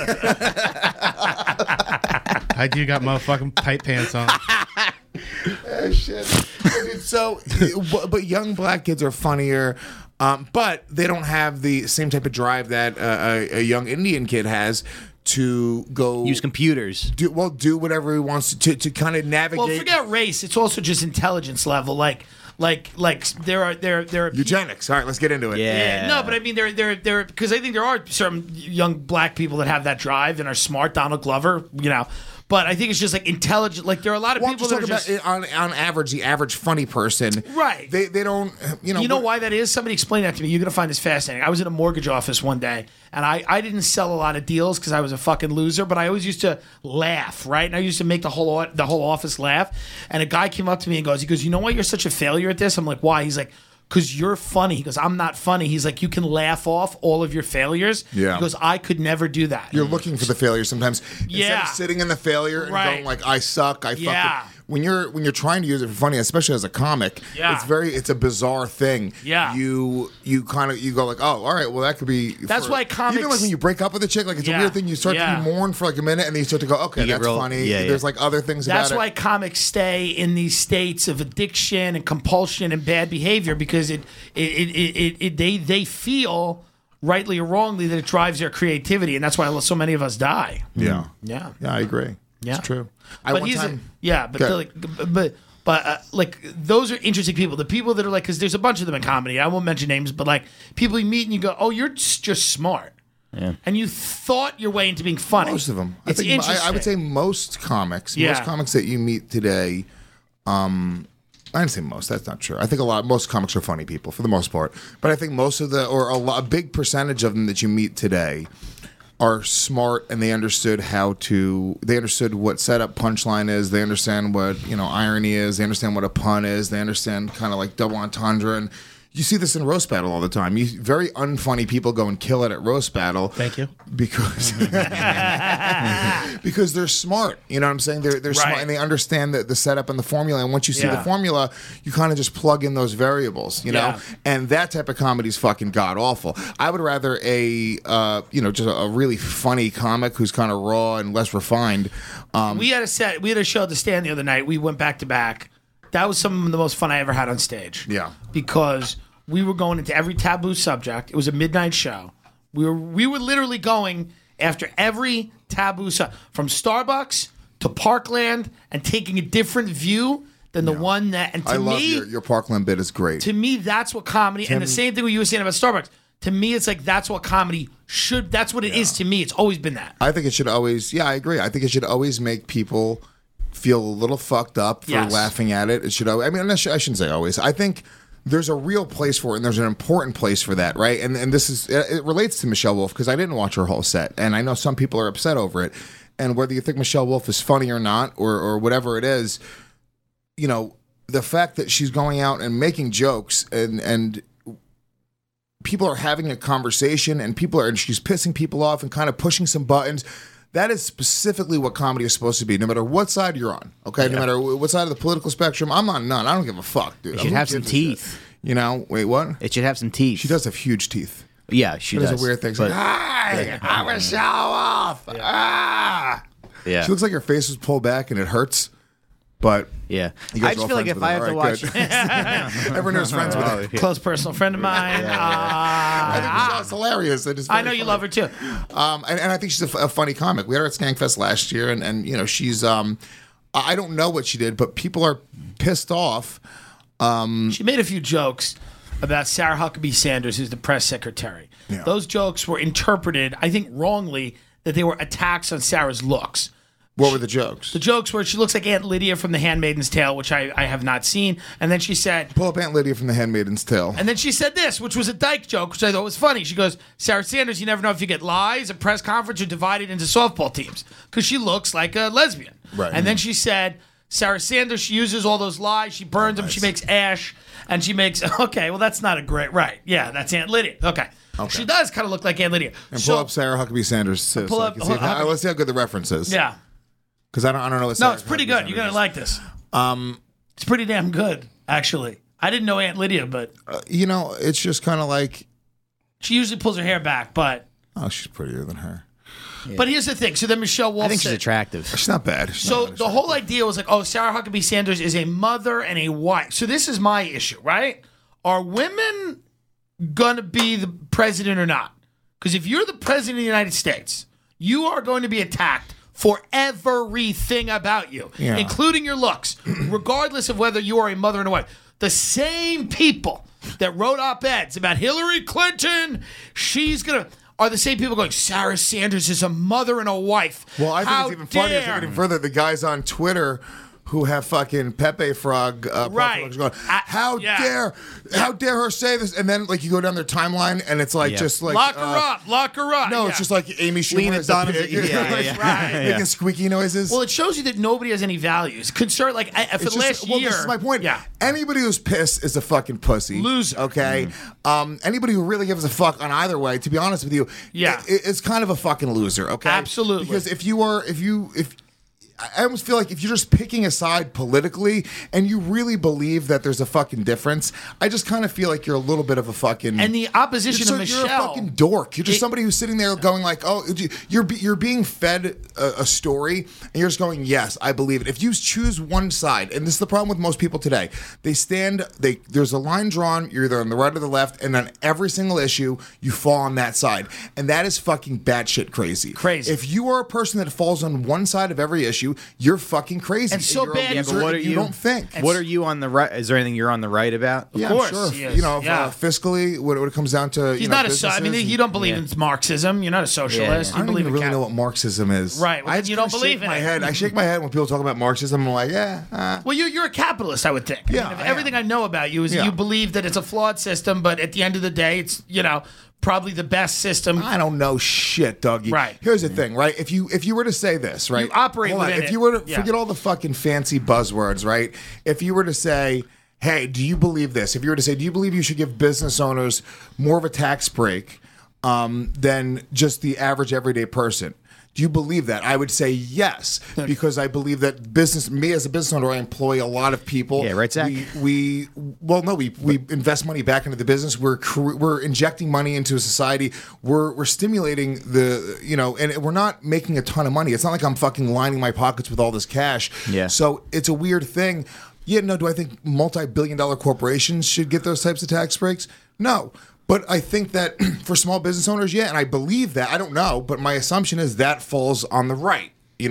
I do got motherfucking tight pants on. Oh, shit. So, but young black kids are funnier. But they don't have the same type of drive that a young Indian kid has to go Use computers. do whatever he wants to kind of navigate. Well, forget race. It's also just intelligence level. Like there are Eugenics. All right, let's get into it. Yeah. No, but I mean, there because I think there are some young black people that have that drive and are smart. Donald Glover, you know. But I think it's just like intelligent. Like there are a lot of Well, people I'm that just are talking just about on average, the average funny person. Right. They don't, you know. You know why that is? Somebody explained that to me. You're going to find this fascinating. I was in a mortgage office one day, and I didn't sell a lot of deals because I was a fucking loser, but I always used to laugh, right? And I used to make the whole office laugh. And a guy came up to me and goes, you know why you're such a failure at this? I'm like, why? He's like, because you're funny. He goes, I'm not funny. He's like, you can laugh off all of your failures. Yeah. He goes, I could never do that. You're looking for the failure sometimes. Instead Yeah. of sitting in the failure and Right. going like, I suck, I Yeah. fucking. When you're trying to use it for funny, especially as a comic, Yeah. it's a bizarre thing. Yeah. You go like, oh, all right, well that could be. That's why comics- Even like when you break up with a chick, like it's a Yeah. weird thing. You start Yeah. to mourn for like a minute, and then you start to go, okay, You get that's real- funny. yeah, yeah. There's like other things That's about why it. comics stay in these states of addiction and compulsion and bad behavior because they feel rightly or wrongly that it drives their creativity, and that's why so many of us die. Yeah. Yeah, Yeah, I agree. Yeah. It's true. but like those are interesting people. The people that are like, because there's a bunch of them in comedy. I won't mention names, but like people you meet and you go, oh, you're just smart. Yeah. And you thought your way into being funny. Most of them. It's interesting. I would say most comics Yeah. that you meet today, I didn't say most. That's not true. I think most comics are funny people for the most part. But I think most of a big percentage of them that you meet today are smart and they understood what setup punchline is. They understand what irony is. They understand what a pun is. They understand kind of like double entendre and. You see this in roast battle all the time. Very unfunny people go and kill it at roast battle. Thank you. Because because they're smart. You know what I'm saying? They're smart and they understand the setup and the formula. And once you see the formula, you kind of just plug in those variables. You know, and that type of comedy is fucking god awful. I would rather just a really funny comic who's kind of raw and less refined. We had a show at the Stand the other night. We went back to back. That was some of the most fun I ever had on stage. Yeah, because we were going into every taboo subject. It was a midnight show. We were literally going after every taboo subject, from Starbucks to Parkland, and taking a different view than the one that. And to me, your Parkland bit is great. To me, that's what comedy. And the same thing what you were saying about Starbucks. To me, it's like that's what comedy should. That's what it is to me. It's always been that. I think it should always. Yeah, I agree. I think it should always make people feel a little fucked up for laughing at it. It should. I mean, I shouldn't say always. I think there's a real place for it, and there's an important place for that, right? And this is it relates to Michelle Wolf because I didn't watch her whole set, and I know some people are upset over it. And whether you think Michelle Wolf is funny or not, or whatever it is, you know, the fact that she's going out and making jokes and people are having a conversation and she's pissing people off and kind of pushing some buttons. That is specifically what comedy is supposed to be, no matter what side you're on. Okay, no matter what side of the political spectrum. I'm on none. I don't give a fuck, dude. It should have some teeth. You know? Wait, what? It should have some teeth. She does have huge teeth. Yeah, she does. It's a weird thing. But, hi, I'm a show off. Yeah. She looks like her face was pulled back and it hurts. But I just feel like if I have to watch, everyone knows friends with her. Close personal friend of mine. I think Michelle's hilarious. I know you love her too. And I think she's a funny comic. We had her at Skankfest last year, and you know she's. I don't know what she did, but people are pissed off. She made a few jokes about Sarah Huckabee Sanders, who's the press secretary. Yeah. Those jokes were interpreted, I think, wrongly, that they were attacks on Sarah's looks. What were the jokes? The jokes where she looks like Aunt Lydia from The Handmaid's Tale, which I have not seen. And then she said... Pull up Aunt Lydia from The Handmaid's Tale. And then she said this, which was a dyke joke, which I thought was funny. She goes, Sarah Sanders, you never know if you get lies. A press conference are divided into softball teams. Because she looks like a lesbian. Right. And then she said, Sarah Sanders, she uses all those lies. She burns them. She makes ash. And she makes... Okay, well, that's not a great... Right. Yeah, that's Aunt Lydia. Okay. She does kind of look like Aunt Lydia. And pull up Sarah Huckabee Sanders. Pull up... Let's see how good the reference is. Yeah. Because I don't know what. No, it's pretty good. You're gonna like this. It's pretty damn good, actually. I didn't know Aunt Lydia, but you know, it's just kind of like she usually pulls her hair back, but she's prettier than her. Yeah. But here's the thing. So then Michelle Wolf. I think she's attractive. She's not bad. So the whole idea was like, Sarah Huckabee Sanders is a mother and a wife. So this is my issue, right? Are women gonna be the president or not? Because if you're the president of the United States, you are going to be attacked for everything about you, including your looks, regardless of whether you are a mother and a wife. The same people that wrote op-eds about Hillary Clinton, are the same people going, Sarah Sanders is a mother and a wife. Well, I think it's even funnier. Even further, the guys on Twitter who have fucking Pepe Frog going, how dare her say this? And then like you go down their timeline and it's like just like lock her up. No, it's just like Amy Schumer is making squeaky noises. Well, it shows you that nobody has any values. Concern like for the last year. This is my point. Yeah, anybody who's pissed is a fucking pussy, loser. Okay, anybody who really gives a fuck on either way, to be honest with you, it's kind of a fucking loser. Okay, absolutely. Because if I almost feel like if you're just picking a side politically and you really believe that there's a fucking difference, I just kind of feel like you're a little bit of a fucking... And the opposition of Michelle... You're a fucking dork. You're just somebody who's sitting there going like, you're being fed a story and you're just going, yes, I believe it. If you choose one side, and this is the problem with most people today, there's a line drawn, you're either on the right or the left, and on every single issue, you fall on that side. And that is fucking batshit crazy. Crazy. If you are a person that falls on one side of every issue, you're fucking crazy. And so bad. But what are you don't think. What are you on the right? Is there anything you're on the right about? Of course. Sure. Fiscally, what it comes down to. He's not you don't believe in Marxism. You're not a socialist. I don't even really know what Marxism is. Right. Well, you don't believe in it. I shake my head when people talk about Marxism. I'm like, Well, you're a capitalist, I would think. Yeah. Everything I know about you is you believe that it's a flawed system, but at the end of the day, it's probably the best system. I don't know shit, Dougie. Right. Here's the thing, right? If you were to say this, right? You operate within it. If you were to forget all the fucking fancy buzzwords, right? If you were to say, hey, do you believe this? If you were to say, do you believe you should give business owners more of a tax break than just the average everyday person? Do you believe that? I would say yes, because I believe that me as a business owner, I employ a lot of people. Yeah, right, Zach? We invest money back into the business. We're injecting money into a society. We're stimulating and we're not making a ton of money. It's not like I'm fucking lining my pockets with all this cash. Yeah. So it's a weird thing. Yeah, no, do I think multi-billion-dollar corporations should get those types of tax breaks? No. But I think that for small business owners, yeah, and I believe that. I don't know, but my assumption is that falls on the right.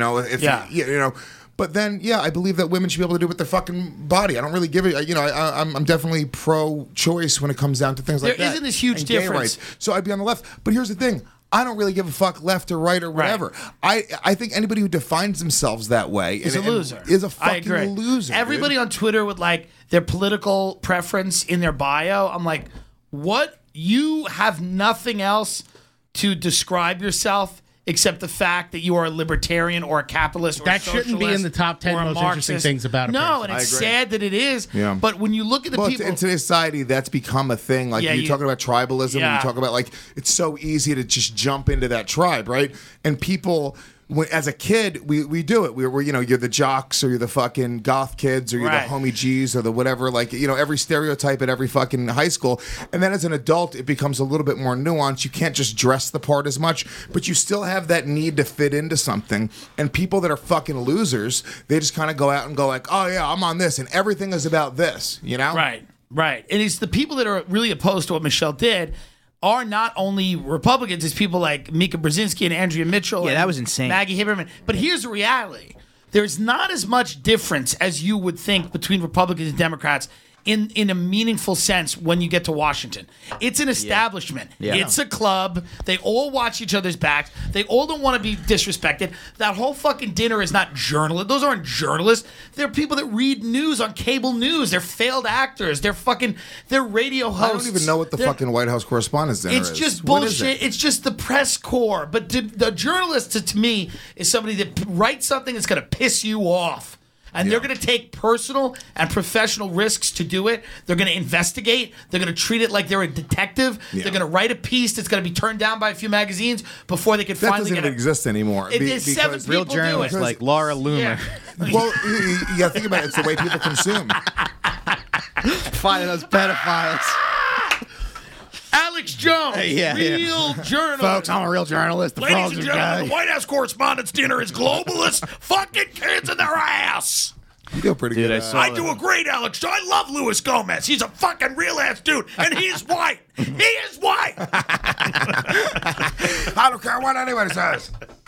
But then, yeah, I believe that women should be able to do with their fucking body. I don't really give it. I'm definitely pro-choice when it comes down to things like that. There isn't this huge and gay difference. rights. So I'd be on the left. But here's the thing. I don't really give a fuck left or right or whatever. Right. I think anybody who defines themselves that way is a loser. Is a I fucking agree. loser. Everybody on Twitter with like their political preference in their bio, I'm like, what? You have nothing else to describe yourself except the fact that you are a libertarian or a capitalist or that a socialist shouldn't be in the top 10 or a most Marxist. interesting things about a No, person. and it's I agree. sad that it is. Yeah. But when you look at the people... in today's society, that's become a thing. Like, Yeah, you're talking about tribalism, and Yeah. you talk about, like, it's so easy to just jump into that tribe, right? And people... as a kid, we do it. We're you're the jocks or you're the fucking goth kids or you're Right. the homie G's or the whatever, like, every stereotype at every fucking high school. And then as an adult, it becomes a little bit more nuanced. You can't just dress the part as much, but you still have that need to fit into something. And people that are fucking losers, they just kind of go out and go like, oh yeah, I'm on this and everything is about this, Right. And it's the people that are really opposed to what Michelle did are not only Republicans, it's people like Mika Brzezinski and Andrea Mitchell. Yeah, and that was insane. Maggie Haberman. But here's the reality. There's not as much difference as you would think between Republicans and Democrats in a meaningful sense when you get to Washington. It's an establishment. Yeah. It's a club. They all watch each other's backs. They all don't want to be disrespected. That whole fucking dinner is not journalists. Those aren't journalists. They're people that read news on cable news. They're failed actors. They're radio hosts. I don't even know what the fucking White House Correspondents' Dinner is. It's just What is bullshit. it? It's just the press corps. But the journalist, to me, is somebody that writes something that's going to piss you off. And they're going to take personal and professional risks to do it. They're going to investigate. They're going to treat it like they're a detective. Yeah. They're going to write a piece that's going to be turned down by a few magazines before they can That finally doesn't get even it. exist anymore. There's seven because- people Real journalists do it. like Laura Loomer. Yeah. Well, you got to think about it. It's the way people consume. Finding those pedophiles. Alex Jones, Yeah, yeah. real journalist. Folks, I'm a real journalist. The Ladies frogs and are gentlemen, gay. the White House Correspondents' Dinner is globalist fucking kids in their ass. You do pretty Dude, good. I saw I do a great Alex. I love Luis Gomez. He's a fucking real ass dude, and he's white. He is white. I don't care what anybody says.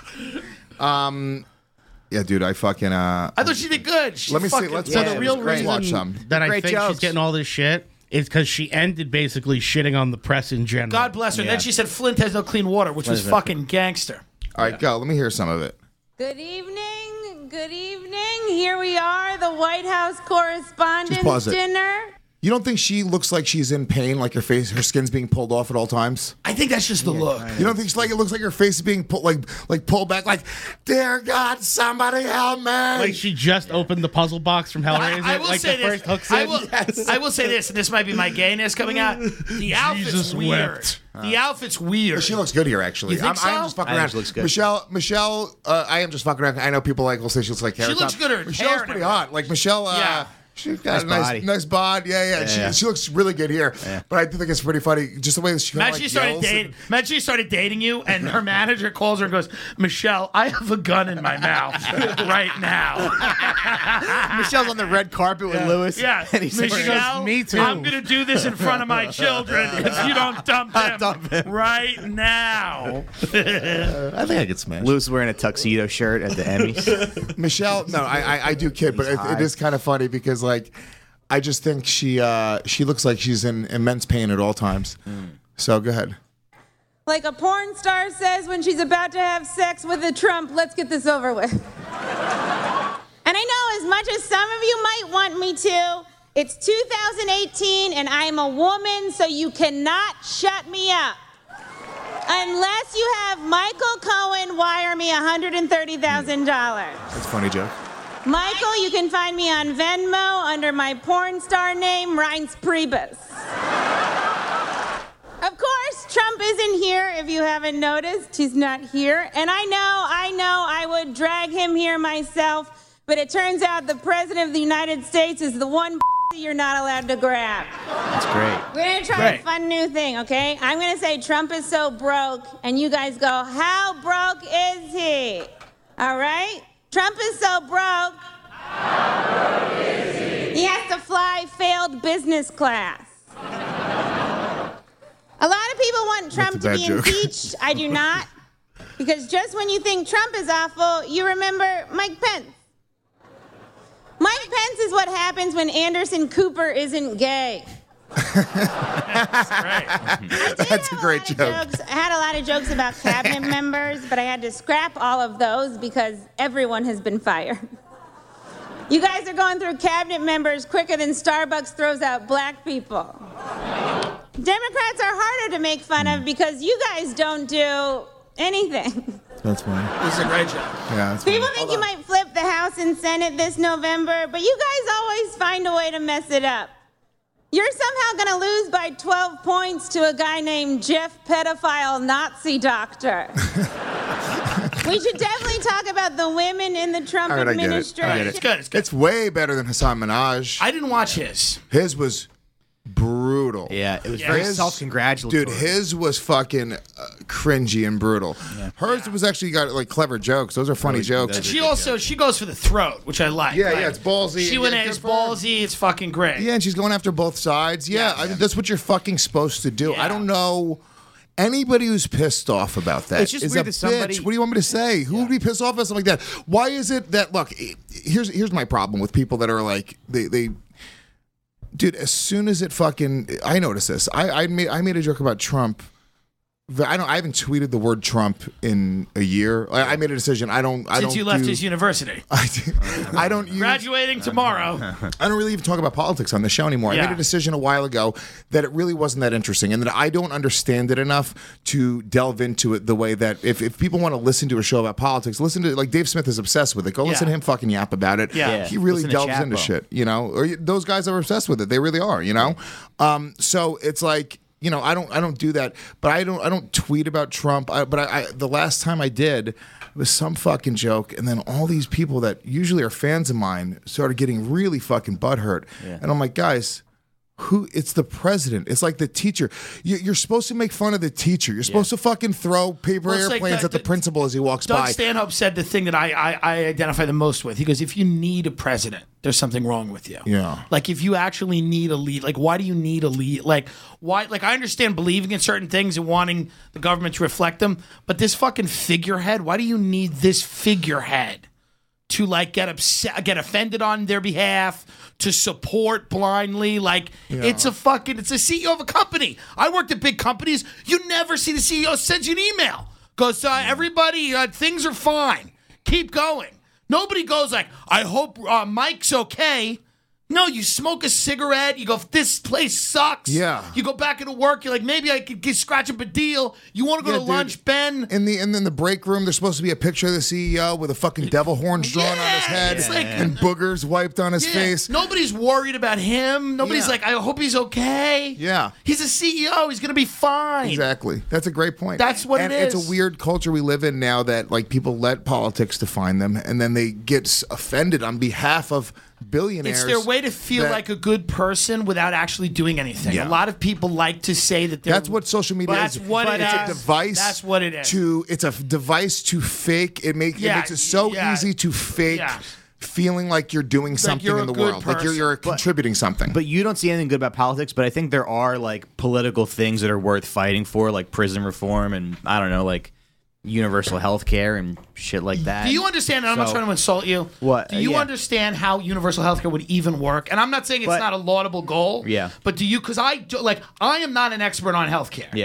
Yeah, dude, I fucking. I thought she did good. She Let me see. fucking- Let's So Yeah, the it real was great. reason Watch some. that I Great think jokes. she's getting all this shit is because she ended basically shitting on the press in general. God bless her. And Yeah. then she said Flint has no clean water, which was is that? fucking gangster. All right, go. Let me hear some of it. Good evening. Good evening. Here we are, the White House Just pause Correspondents' it. Dinner. You don't think she looks like she's in pain, like her skin's being pulled off at all times? I think that's just the look. You don't think it's like it looks like her face is being pulled, like pulled back, like, dear God, somebody help me! Like she just opened the puzzle box from Hellraiser. I will like say the this. first hooks I in. will, I will say this, and this might be my gayness coming out. The outfit's Jesus weird. wept. The outfit's weird. She looks good here, actually. You think I am so? just fucking I think around. she looks good. Michelle, I am just fucking around. I know people will say she looks like Carrot looks Top. good, her hair Michelle's and pretty everything. hot. Like Michelle, Yeah. she's got a body. nice bod. Yeah. Yeah. She looks really good here. But I do think it's pretty funny, just the way that she kind of Imagine she started dating you, and her manager calls her and goes, "Michelle, I have a gun in my mouth right now." Michelle's on the red carpet with Lewis. Yeah, And he's Michelle, "Me too." I'm gonna do this in front of my children if you don't dump them right now. I think I could smash. Lewis is wearing a tuxedo shirt at the Emmys. Michelle, no, I do kid, but it is kind of funny because like I just think she looks like she's in immense pain at all times. So go ahead. Like a porn star says when she's about to have sex with a Trump, let's get this over with. And I know as much as some of you might want me to, it's 2018 and I'm a woman, so you cannot shut me up. Unless you have Michael Cohen wire me $130,000. That's a funny joke. Michael, you can find me on Venmo under my porn star name, Reince Priebus. Of course, Trump isn't here, if you haven't noticed. He's not here. And I know I would drag him here myself, but it turns out the President of the United States is the one you're not allowed to grab. That's great. We're going to try a fun new thing, okay? I'm going to say Trump is so broke, and you guys go, how broke is he? All right? Trump is so broke. How broke is he? He has to fly failed business class. A lot of people want Trump to be impeached. I do not. Because just when you think Trump is awful, you remember Mike Pence. Mike Pence is what happens when Anderson Cooper isn't gay. That's great. That's a great joke. I had a lot of jokes about cabinet members, but I had to scrap all of those because everyone has been fired. You guys are going through cabinet members quicker than Starbucks throws out black people. Democrats are harder to make fun of because you guys don't do anything. That's funny. This is a great joke. Yeah, that's People think you might flip the House and Senate this November, but you guys always find a way to mess it up. You're somehow going to lose by 12 points to a guy named Jeff Pedophile Nazi Doctor. We should definitely talk about the women in the Trump administration. I get it. It's good. It's good. It's way better than Hassan Minhaj. I didn't watch his. His was brutal. Yeah, it was very self-congratulatory. Dude, his was fucking cringy and brutal. Yeah. Hers was actually got like clever jokes. Those are funny jokes. And she goes for the throat, which I like. Yeah, yeah, it's ballsy. She went in, it's ballsy. It's fucking great. Yeah, and she's going after both sides. Yeah, I mean, that's what you're fucking supposed to do. Yeah. I don't know anybody who's pissed off about that. It's just is weird a that somebody. bitch. What do you want me to say? Who would be pissed off about something like that? Why is it that look? Here's my problem with people that are like they. Dude, as soon as it fucking, I noticed this. I made a joke about Trump. I haven't tweeted the word Trump in a year. I made a decision. Since you left his university. I don't use, graduating tomorrow. I don't really even talk about politics on the show anymore. Yeah. I made a decision a while ago that it really wasn't that interesting, and that I don't understand it enough to delve into it the way that if people want to listen to a show about politics, listen to like Dave Smith is obsessed with it. Go listen to him fucking yap about it. Yeah. He really Listen to delves into Chapo. shit. You know, or those guys are obsessed with it. They really are. You know, so it's like. You know, I don't do that, but I don't tweet about Trump. But the last time I did, it was some fucking joke, and then all these people that usually are fans of mine started getting really fucking butthurt, and I'm like, guys. It's the president. It's like the teacher. You're supposed to make fun of the teacher. You're supposed to fucking throw paper airplanes at the principal as he walks Doug by. Stanhope said the thing that I identify the most with. He goes, if you need a president, there's something wrong with you. Yeah. Like if you actually need a lead, like why do you need a lead? Like why? Like I understand believing in certain things and wanting the government to reflect them, but this fucking figurehead. Why do you need this figurehead? To like get upset, get offended on their behalf, to support blindly, like it's a CEO of a company. I worked at big companies. You never see the CEO send you an email. Goes, everybody, things are fine. Keep going. Nobody goes like, I hope Mike's okay. No, you smoke a cigarette. You go, this place sucks. Yeah. You go back into work. You're like, maybe I could scratch up a deal. You want to go to lunch, Ben? And then the break room, there's supposed to be a picture of the CEO with a fucking devil horns drawn on his head and boogers wiped on his face. Nobody's worried about him. Nobody's like, I hope he's okay. Yeah. He's a CEO. He's going to be fine. Exactly. That's a great point. That's what and it is. It's a weird culture we live in now that like people let politics define them, and then they get offended on behalf of billionaires. It's their way to feel like a good person without actually doing anything. Yeah. A lot of people like to say that they're... That's what social media That's is. what it it's is. a device. That's what it is. It's a device to fake. It makes it so easy to fake feeling like you're doing something you're in a the good world. Like person. you're contributing something. But you don't see anything good about politics, but I think there are like political things that are worth fighting for, like prison reform and I don't know, like universal health care and shit like that. Do you understand, and I'm not trying to insult you, what? Do you understand how universal health care would even work? And I'm not saying it's not a laudable goal, Yeah. but do you, because I am not an expert on health care. Yeah.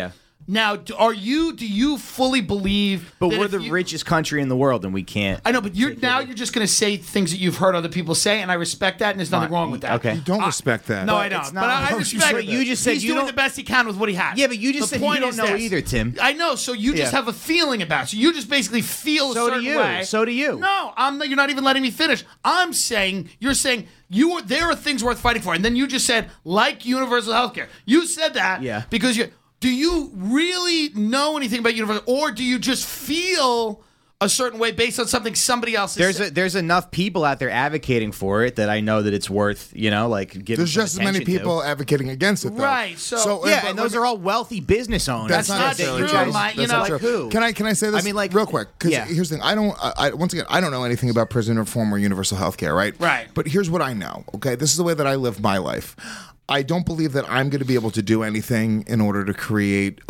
Now, do you fully believe? But that we're if the you- richest country in the world, and we can't. I know, but you're just going to say things that you've heard other people say, and I respect that, and there's nothing wrong with that. Okay. You don't respect that. No, But I don't. it's But not- I No, respect but you just said he's you doing don't- the best he can with what he has. Yeah, but you just The said you point don't is know this. either, Tim. I know, so you just Yeah. have a feeling about it. So you just basically feel So a do certain you. way. So do you. No, you're not even letting me finish. You're saying there are things worth fighting for, and then you just said like universal health care. You said that because do you really know anything about universal, or do you just feel a certain way based on something somebody else has said? There's enough people out there advocating for it that I know that it's worth, like giving. There's some just as many attention people advocating against it, though. Right, so- yeah, but and those let me- are all wealthy business owners. That's not necessarily true, true. Mike, That's not like true. who? Can I say this? I mean, like, real quick. Because yeah. here's the thing. Once again, I don't know anything about prison reform or universal health care, right? Right. But here's what I know. Okay, this is the way that I live my life. I don't believe that I'm going to be able to do anything in order to create.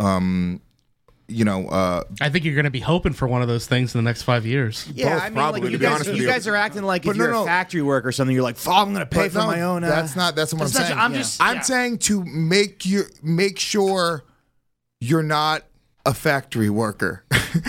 I think you're going to be hoping for one of those things in the next 5 years. Yeah, Both, I mean, probably, like to be honest with you you. guys are acting like But if you're no. a factory worker or something, you're like, "Oh, I'm going to pay But for no, my own." That's not what I'm That's not- saying. I'm saying to make sure you're not a factory worker.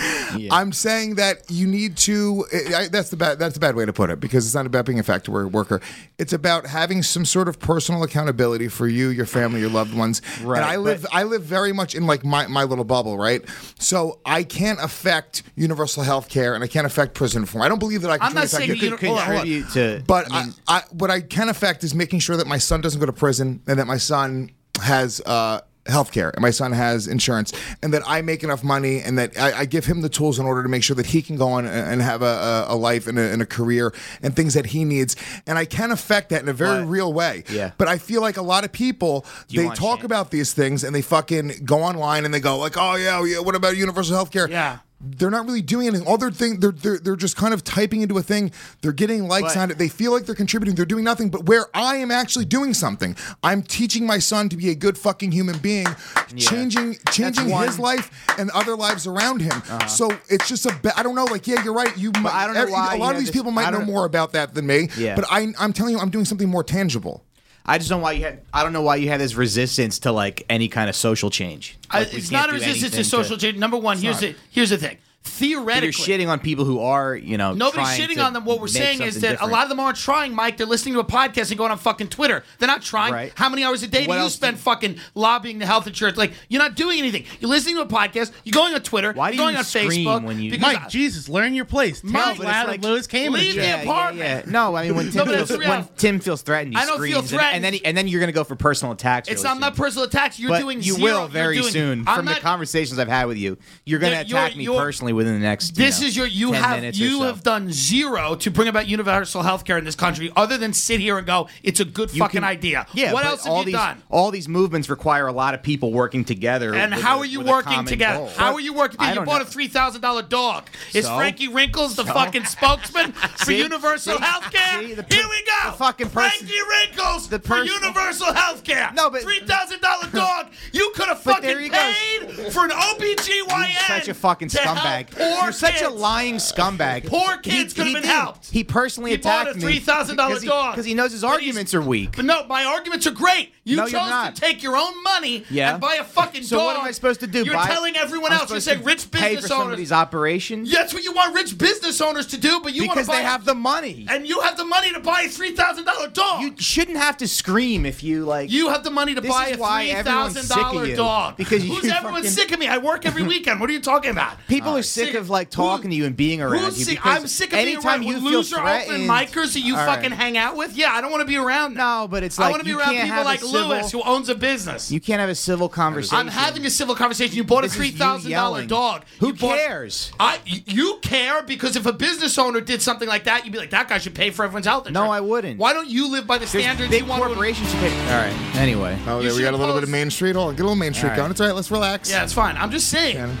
I'm saying that you need to. That's a bad way to put it, because it's not about being a factory worker. It's about having some sort of personal accountability for you, your family, your loved ones. Right, And I live very much in like my little bubble, right? So I can't affect universal health care, and I can't affect prison reform. I don't believe that I can. I'm not affect saying it. that you could contribute to. But what I can affect is making sure that my son doesn't go to prison, and that my son has healthcare, and my son has insurance, and that I make enough money, and that I give him the tools in order to make sure that he can go on and have a life and a career and things that he needs. And I can affect that in a very real way. Yeah. But I feel like a lot of people, they talk about these things and they fucking go online and they go like, oh yeah, what about universal healthcare? Yeah. They're not really doing anything. All they're just kind of typing into a thing. They're getting likes on it. They feel like they're contributing. They're doing nothing. But where I am actually doing something, I'm teaching my son to be a good fucking human being, changing his life and other lives around him. So it's just I don't know. Like, yeah, you're right. I don't know why a lot of these people might know more about that than me. Yeah. But I'm telling you, I'm doing something more tangible. I just don't know why you had. I don't know why you had this resistance to like any kind of social change. Like, we it's can't not a do resistance to anything social change. Number one, here's the thing. You're Theoretically, shitting on people who are, nobody's trying shitting to on them. What we're make saying is something that different. a lot of them aren't trying, Mike. They're listening to a podcast and going on fucking Twitter. They're not trying. Right. How many hours a day What do you else spend fucking lobbying the health insurance? Like, you're not doing anything. You're listening to a podcast. You're going on Twitter. Why do you're going you on scream Facebook. when you- because Mike, Jesus, learn your place. Tim Mike, but it's Flat like- and Lewis Cambridge. Leave the apartment. No, I mean when No, but it's real. Tim feels threatened, he I don't feel screams, threatened. and then you're gonna go for personal attacks. It's really not soon. personal attacks. You're But doing you zero. will You're very doing- soon. I'm From the not- conversations I've had with you, you're gonna attack me personally within the next. This is you 10 have minutes or so. have done zero to bring about universal health care in this country, other than sit here and go, it's a good fucking can- idea. Yeah, What but else have all you these, done? All these movements require a lot of people working together. And with how a- are you with a working common together? goal. How are you working I together? You don't bought a $3,000 dog. Is So? Frankie Wrinkles the fucking spokesman for See? universal See? health care? See? Here we go. the fucking person- Frankie Wrinkles the for person- universal health care. No, but- $3,000 dog. You could have But there fucking he goes. paid for an OBGYN. You're such a fucking to help scumbag. Poor You're such a kids. lying scumbag. Poor kids could have been did. helped. He personally He bought attacked a me. $3,000 dog. Because he knows his But he's- arguments are weak. But no, my arguments are great. You No, you're chose to not. take your own money Yeah. and buy a fucking So dog. what am I supposed to do? You're telling everyone I'm else. You're supposed saying to rich pay business for some owners. of these operations Yeah, that's what you want rich business owners to do, but you want to because buy they have the money. and you have the money to buy a $3,000 dog. You shouldn't have to scream if you like. You have the money to This buy is a why everyone's sick of $3,000 you. dog. Because who's you everyone's fucking- sick of me? I work every weekend. What are you talking about? People are sick of like talking to you and being around Who's you. sick? because I'm sick of being anytime around you with feel loser open threatened, micers that you All fucking right. hang out with. Yeah, I don't want to be around. No, but it's I like want to be you around can't people have like a civil, Lewis who owns a business. You can't have a civil conversation. I'm having a civil conversation. You bought a This is you $3,000 yelling. dog. Who You bought- cares? You care because if a business owner did something like that, you'd be like, that guy should pay for everyone's health insurance. No, I wouldn't. Why don't you live by the There's standards big you want to? corporations should pay. All right. Anyway. Oh, You there we should got a little bit oppose- of Main Street. Hold on, get a little Main Street All right. going. It's all right. Let's relax. Yeah, it's fine. I'm just saying. Shannon.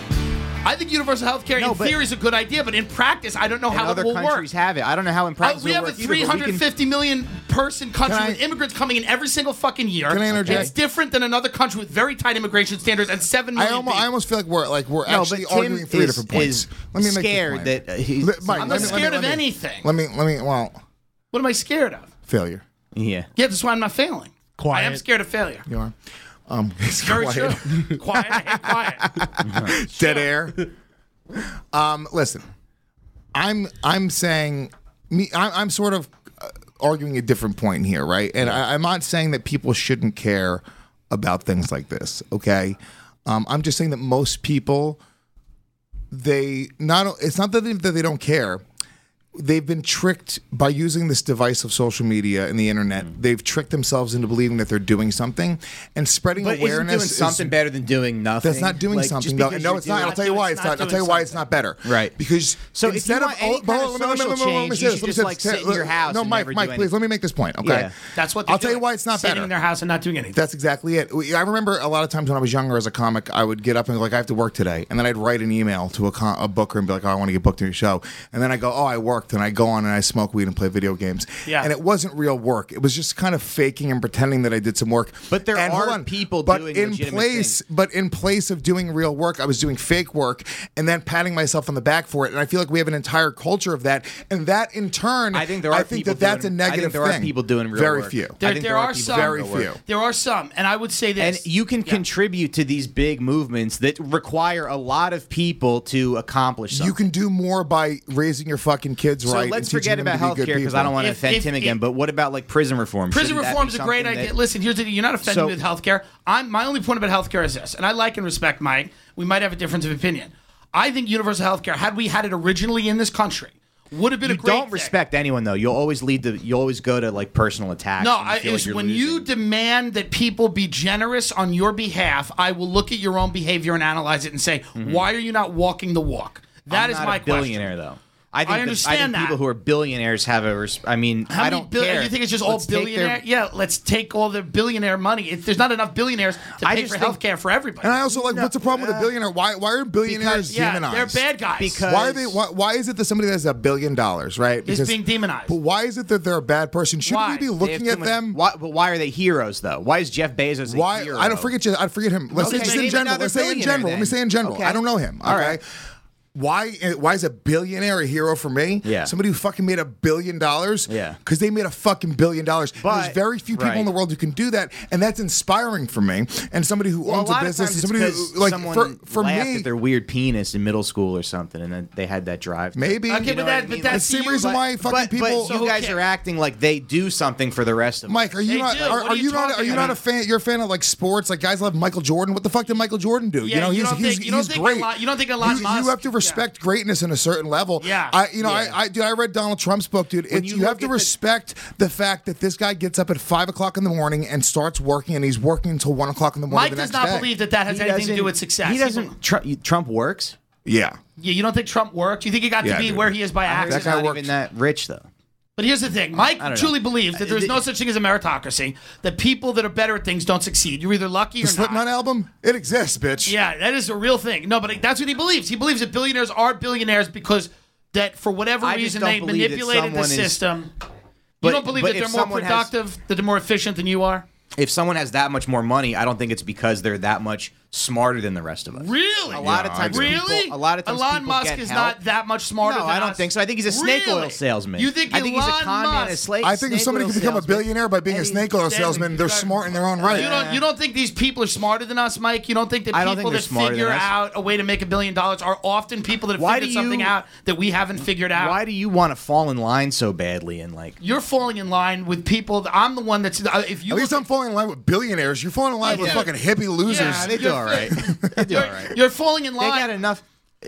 I think universal health care No, in but- theory is a good idea, but in practice, I don't know And how it other will work. countries have it. I don't know how in practice We it have will a work either, but we can- 350 million person country Can I- with immigrants coming in every single fucking year. Can I interject? It's different than another country with very tight immigration standards and 7 million I people. almost feel like we're No, actually but Tim arguing three is, different points. is Let me make this scared point. that he's. Mike, I'm let not me- scared of let me- anything. Let me. Well, What am I scared of? failure. Yeah. Yeah, that's why I'm not failing. Quiet. I am scared of failure. You are. It's Very quiet. true. Quiet. I hate quiet. Dead air. Listen, I'm saying I'm sort of arguing a different point here, right? And I'm not saying that people shouldn't care about things like this. Okay, I'm just saying that most people it's not that they don't care. They've been tricked by using this device of social media and the internet. They've tricked themselves into believing that they're doing something and spreading But awareness. isn't doing something better than doing nothing? That's not doing Like, something. just No, because no, you're it's not. doing- I'll tell you why it's not. I'll tell you why it's not better. Right. Because So if you instead want any kind of social change, you should just, like, sit in your house No, and Mike, never do Mike, please anything. let me make this point. Okay. Yeah. That's what they're I'll tell you doing. why it's not Sitting better. in their house and not doing anything. That's exactly it. I remember a lot of times when I was younger as a comic, I would get up and be like, I have to work today. And then I'd write an email to a booker and be like, oh, I want to get booked to your show. And then I go, oh, I worked. And I go on and I smoke weed and play video games. Yeah. And it wasn't real work. It was just kind of faking and pretending that I did some work. But there and, are hold on, people but doing in legitimate place, things. But in place of doing real work, I was doing fake work and then patting myself on the back for it. And I feel like we have an entire culture of that. And that in turn, I think there are people that's a doing- negative I think there are thing. people doing real Very work. few. I think There are people some. doing Very real work. few. There are some, and I would say this. And you can contribute to these big movements that require a lot of people to accomplish something. You can do more by raising your fucking kids So right. let's and teaching forget them about to be good healthcare because I don't want to If- offend if- Tim if- again. But what about like prison reform? Prison Shouldn't that reform be is a great something idea. that- Listen, here's the thing. You're not offended So- with healthcare. My only point about healthcare is this, and I like and respect Mike. We might have a difference of opinion. I think universal healthcare, had we had it originally in this country, would have been You a great don't thing. respect anyone though. You'll always go to like personal attacks. No, when you feel it's like you're when you losing. demand that people be generous on your behalf, I will look at your own behavior and analyze it and say, why are you not walking the walk? That I'm is not my a billionaire question. though. I think understand people that. who are billionaires have a. I mean, How I many don't care. You think it's just all Let's take their- billionaire? Yeah, let's take all the billionaire money. There's not enough billionaires to I pay just for think- healthcare for everybody. And I also like, what's the problem with a billionaire? Why are billionaires yeah, demonized? they're bad guys. Because- Why are they? Why is it that somebody that has $1 billion, right? Is being demonized. But why is it that they're a bad person? Shouldn't Why? we be They have looking too at much- them? But why are they heroes though? Why is Jeff Bezos a Why? hero? I don't forget you. I forget him. Let's Okay, say just name in general. another Let's say in billionaire general. Let me then. say in general. Okay. I don't know him. All Okay. right. Why is a billionaire a hero for me? Yeah. Somebody who fucking made $1 billion? Yeah. Because they made a fucking $1 billion. And But- there's very few people right. in the world who can do that, and that's inspiring for me. And somebody who Well, owns a lot a of business, times and it's somebody 'cause who like someone for laughed me, at their weird penis in middle school or something, and then they had that drive. maybe. Okay, but that's It's the same you, reason but- why fucking people. But you guys are acting like they do something for the rest of us. Mike, are you They not? do. Are, What are are you you not? Are talking you not a about? fan? You're a fan of like sports. Like guys love Michael Jordan. What the fuck did Michael Jordan do? Yeah, you know, you he's don't think- you don't he's think great. you don't think Elon Musk- You have to respect greatness in a certain level. Yeah. Dude, I read Donald Trump's book, dude. When You you have look to at the- respect the fact that this guy gets up at 5 o'clock in the morning and starts working, and he's working until 1 o'clock in the morning. Mike the does next not day. believe that has He anything to do doesn't- with success. He doesn't. Trump works. Yeah. Yeah, you don't think Trump worked? You think he got Yeah, to be dude. where he is by That accident? guy guy's not works- even that rich though. But here's the thing. Mike don't truly know. believes that there's no such thing as a meritocracy, that people that are better at things don't succeed. You're either lucky or The Slipknot not. album, it exists, bitch. Yeah, that is a real thing. No, but that's what he believes. He believes that billionaires are billionaires because that for whatever I just reason don't they believe that manipulated the someone is- system. You But- don't believe but that they're if more someone has- productive, that they're more efficient than you are? If someone has that much more money, I don't think it's because they're that much smarter than the rest of us. Really? A lot of times, Really? people, a lot of times Elon people Musk get is help. not that much smarter No, than I don't us. think so. I think he's a snake oil Really? salesman. You think I think he's a Elon con man, a Musk- slave. I think if somebody can become a billionaire by being a snake oil salesman, they're smart in their own right. You don't think these people are smarter than us, Mike? You don't think that I don't people think that they're smarter figure than us. out a way to make $1 billion are often people that have Why figured do you- something out that we haven't figured out? Why do you want to fall in line so badly and like? You're falling in line with people. I'm the one that's. If you At least look I'm falling in line with billionaires. You're falling in line with Yeah. fucking hippie losers. Yeah, They do you're- all right. They do all right. You're falling in They line. got enough.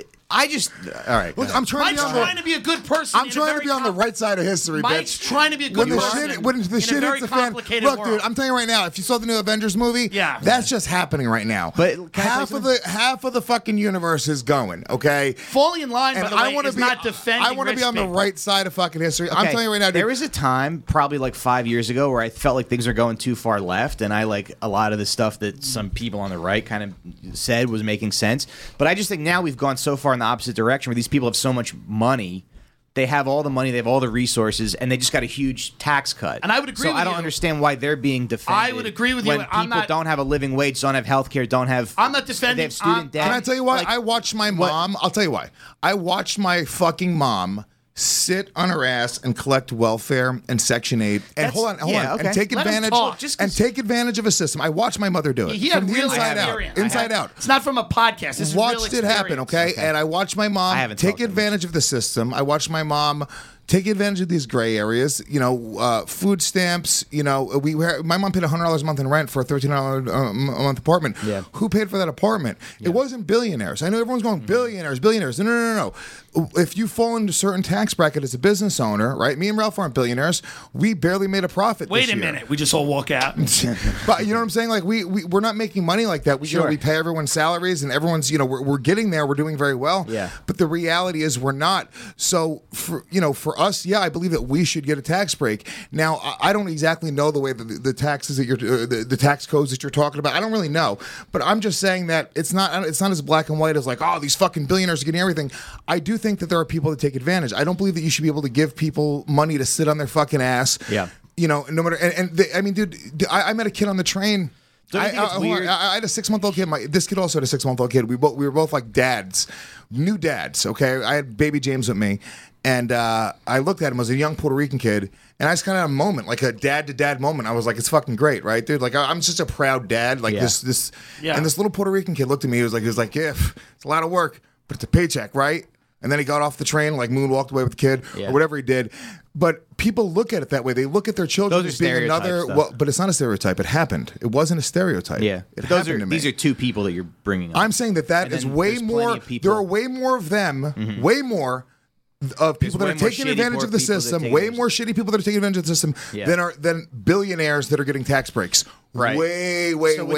I just all right. Look, I'm trying Mike's to be on trying to be a good person. I'm trying to be on the right side of history, Mike's bitch. trying to be a good When the person. shit, when the in shit a very hits the fan, complicated look, world. dude, I'm telling you right now. If you saw the new Avengers movie, Yeah. that's just happening right now. But can I say half of the fucking universe is going. Okay, falling in line, by and the way, I want to is be not defending. I want to be rich on the people. right side of fucking history. I'm Okay, telling you right now, dude. there was a time, probably like 5 years ago, where I felt like things were going too far left, and I like a lot of the stuff that some people on the right kind of said was making sense. But I just think now we've gone so far in the opposite direction, where these people have so much money. They have all the money, they have all the resources, and they just got a huge tax cut. And I would agree So with I don't you. understand why they're being defended. I would agree with you, when and people I'm not- don't have a living wage, don't have health care, don't have. I'm not defending- They have student debt. Can I tell you why? Like, I watched my mom. I'll tell you why. I watched my fucking mom sit on her ass and collect welfare and Section 8 and hold on, and take Let him advantage talk, just 'cause- and take advantage of a system. I watched my mother do it He had from the real inside out. experience. Inside out. It's not from a podcast. This is real Watched it happen, experience. okay? And I watched my mom haven't take talked to him. advantage of the system. I watched my mom take advantage of these gray areas. Food stamps. My mom paid $100 a month in rent for a $1,300 a month apartment. Yeah. Who paid for that apartment? It wasn't billionaires. I know everyone's going billionaires. No. If you fall into a certain tax bracket as a business owner, right? Me and Ralph aren't billionaires. We barely made a profit. Wait this a year. minute. We just all walk out. But you know what I'm saying? Like we're not making money like that. We pay everyone's salaries and everyone's we're getting there. We're doing very well. Yeah. But the reality is we're not. So for us, I believe that we should get a tax break. Now I don't exactly know the way that the taxes that the tax codes that you're talking about. I don't really know. But I'm just saying that it's not as black and white as like, oh, these fucking billionaires are getting everything. I do think that there are people that take advantage. I don't believe that you should be able to give people money to sit on their fucking ass. Yeah. No matter. I mean, dude, I met a kid on the train. Don't you think it's weird? I had a 6-month-old kid. This kid also had a 6-month-old kid. We were both like dads, new dads. Okay, I had baby James with me, and I looked at him as a young Puerto Rican kid, and I just kind of had a moment, like a dad to dad moment. I was like, it's fucking great, right, dude? Like I'm just a proud dad. Like this, and this little Puerto Rican kid looked at me. He was like, yeah, it's a lot of work, but it's a paycheck, right? And then he got off the train, like moonwalked away with the kid, or whatever he did. But people look at it that way. They look at their children as being another. Well, but it's not a stereotype. It happened. It wasn't a stereotype. Yeah, it these happened are two people that you're bringing up. I'm saying that is way more. There are way more of them. Way more of people that are taking advantage of the system. Way more shitty people that are taking advantage of the system than billionaires that are getting tax breaks. Right. Way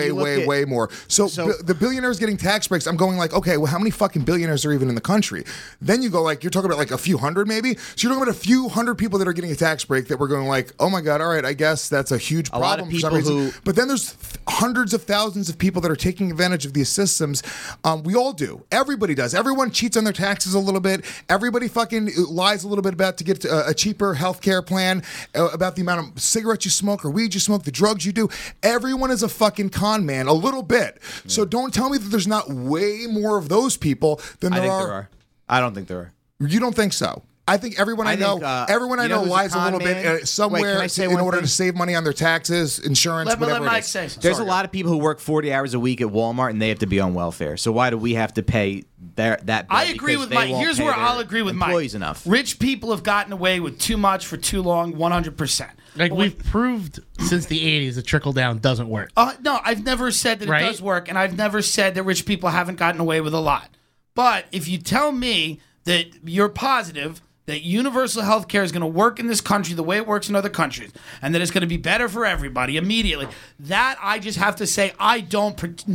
more. So the billionaires getting tax breaks, I'm going like, okay, well, how many fucking billionaires are even in the country? Then you go like, you're talking about like a few hundred maybe? So you're talking about a few hundred people that are getting a tax break that we're going like, oh my God, all right, I guess that's a huge problem. A lot of people But then there's hundreds of thousands of people that are taking advantage of these systems. We all do. Everybody does. Everyone cheats on their taxes a little bit. Everybody fucking lies a little bit about to get a cheaper healthcare plan, about the amount of cigarettes you smoke or weed you smoke, the drugs you do. Everyone is a fucking con man, a little bit. Yeah. So don't tell me that there's not way more of those people than there are. I don't think there are. You don't think so? I think everyone I know lies a little bit somewhere in order to save money on their taxes, insurance, whatever it is. There's a lot of people who work 40 hours a week at Walmart and they have to be on welfare. So why do we have to pay that bill? I agree with Mike. Here's where I'll agree with Mike. Enough. Rich people have gotten away with too much for too long, 100%. Like we've proved since the 80s that trickle down doesn't work. No, I've never said that it does work, and I've never said that rich people haven't gotten away with a lot. But if you tell me that you're positive that universal health care is going to work in this country the way it works in other countries, and that it's going to be better for everybody immediately, that I just have to say I don't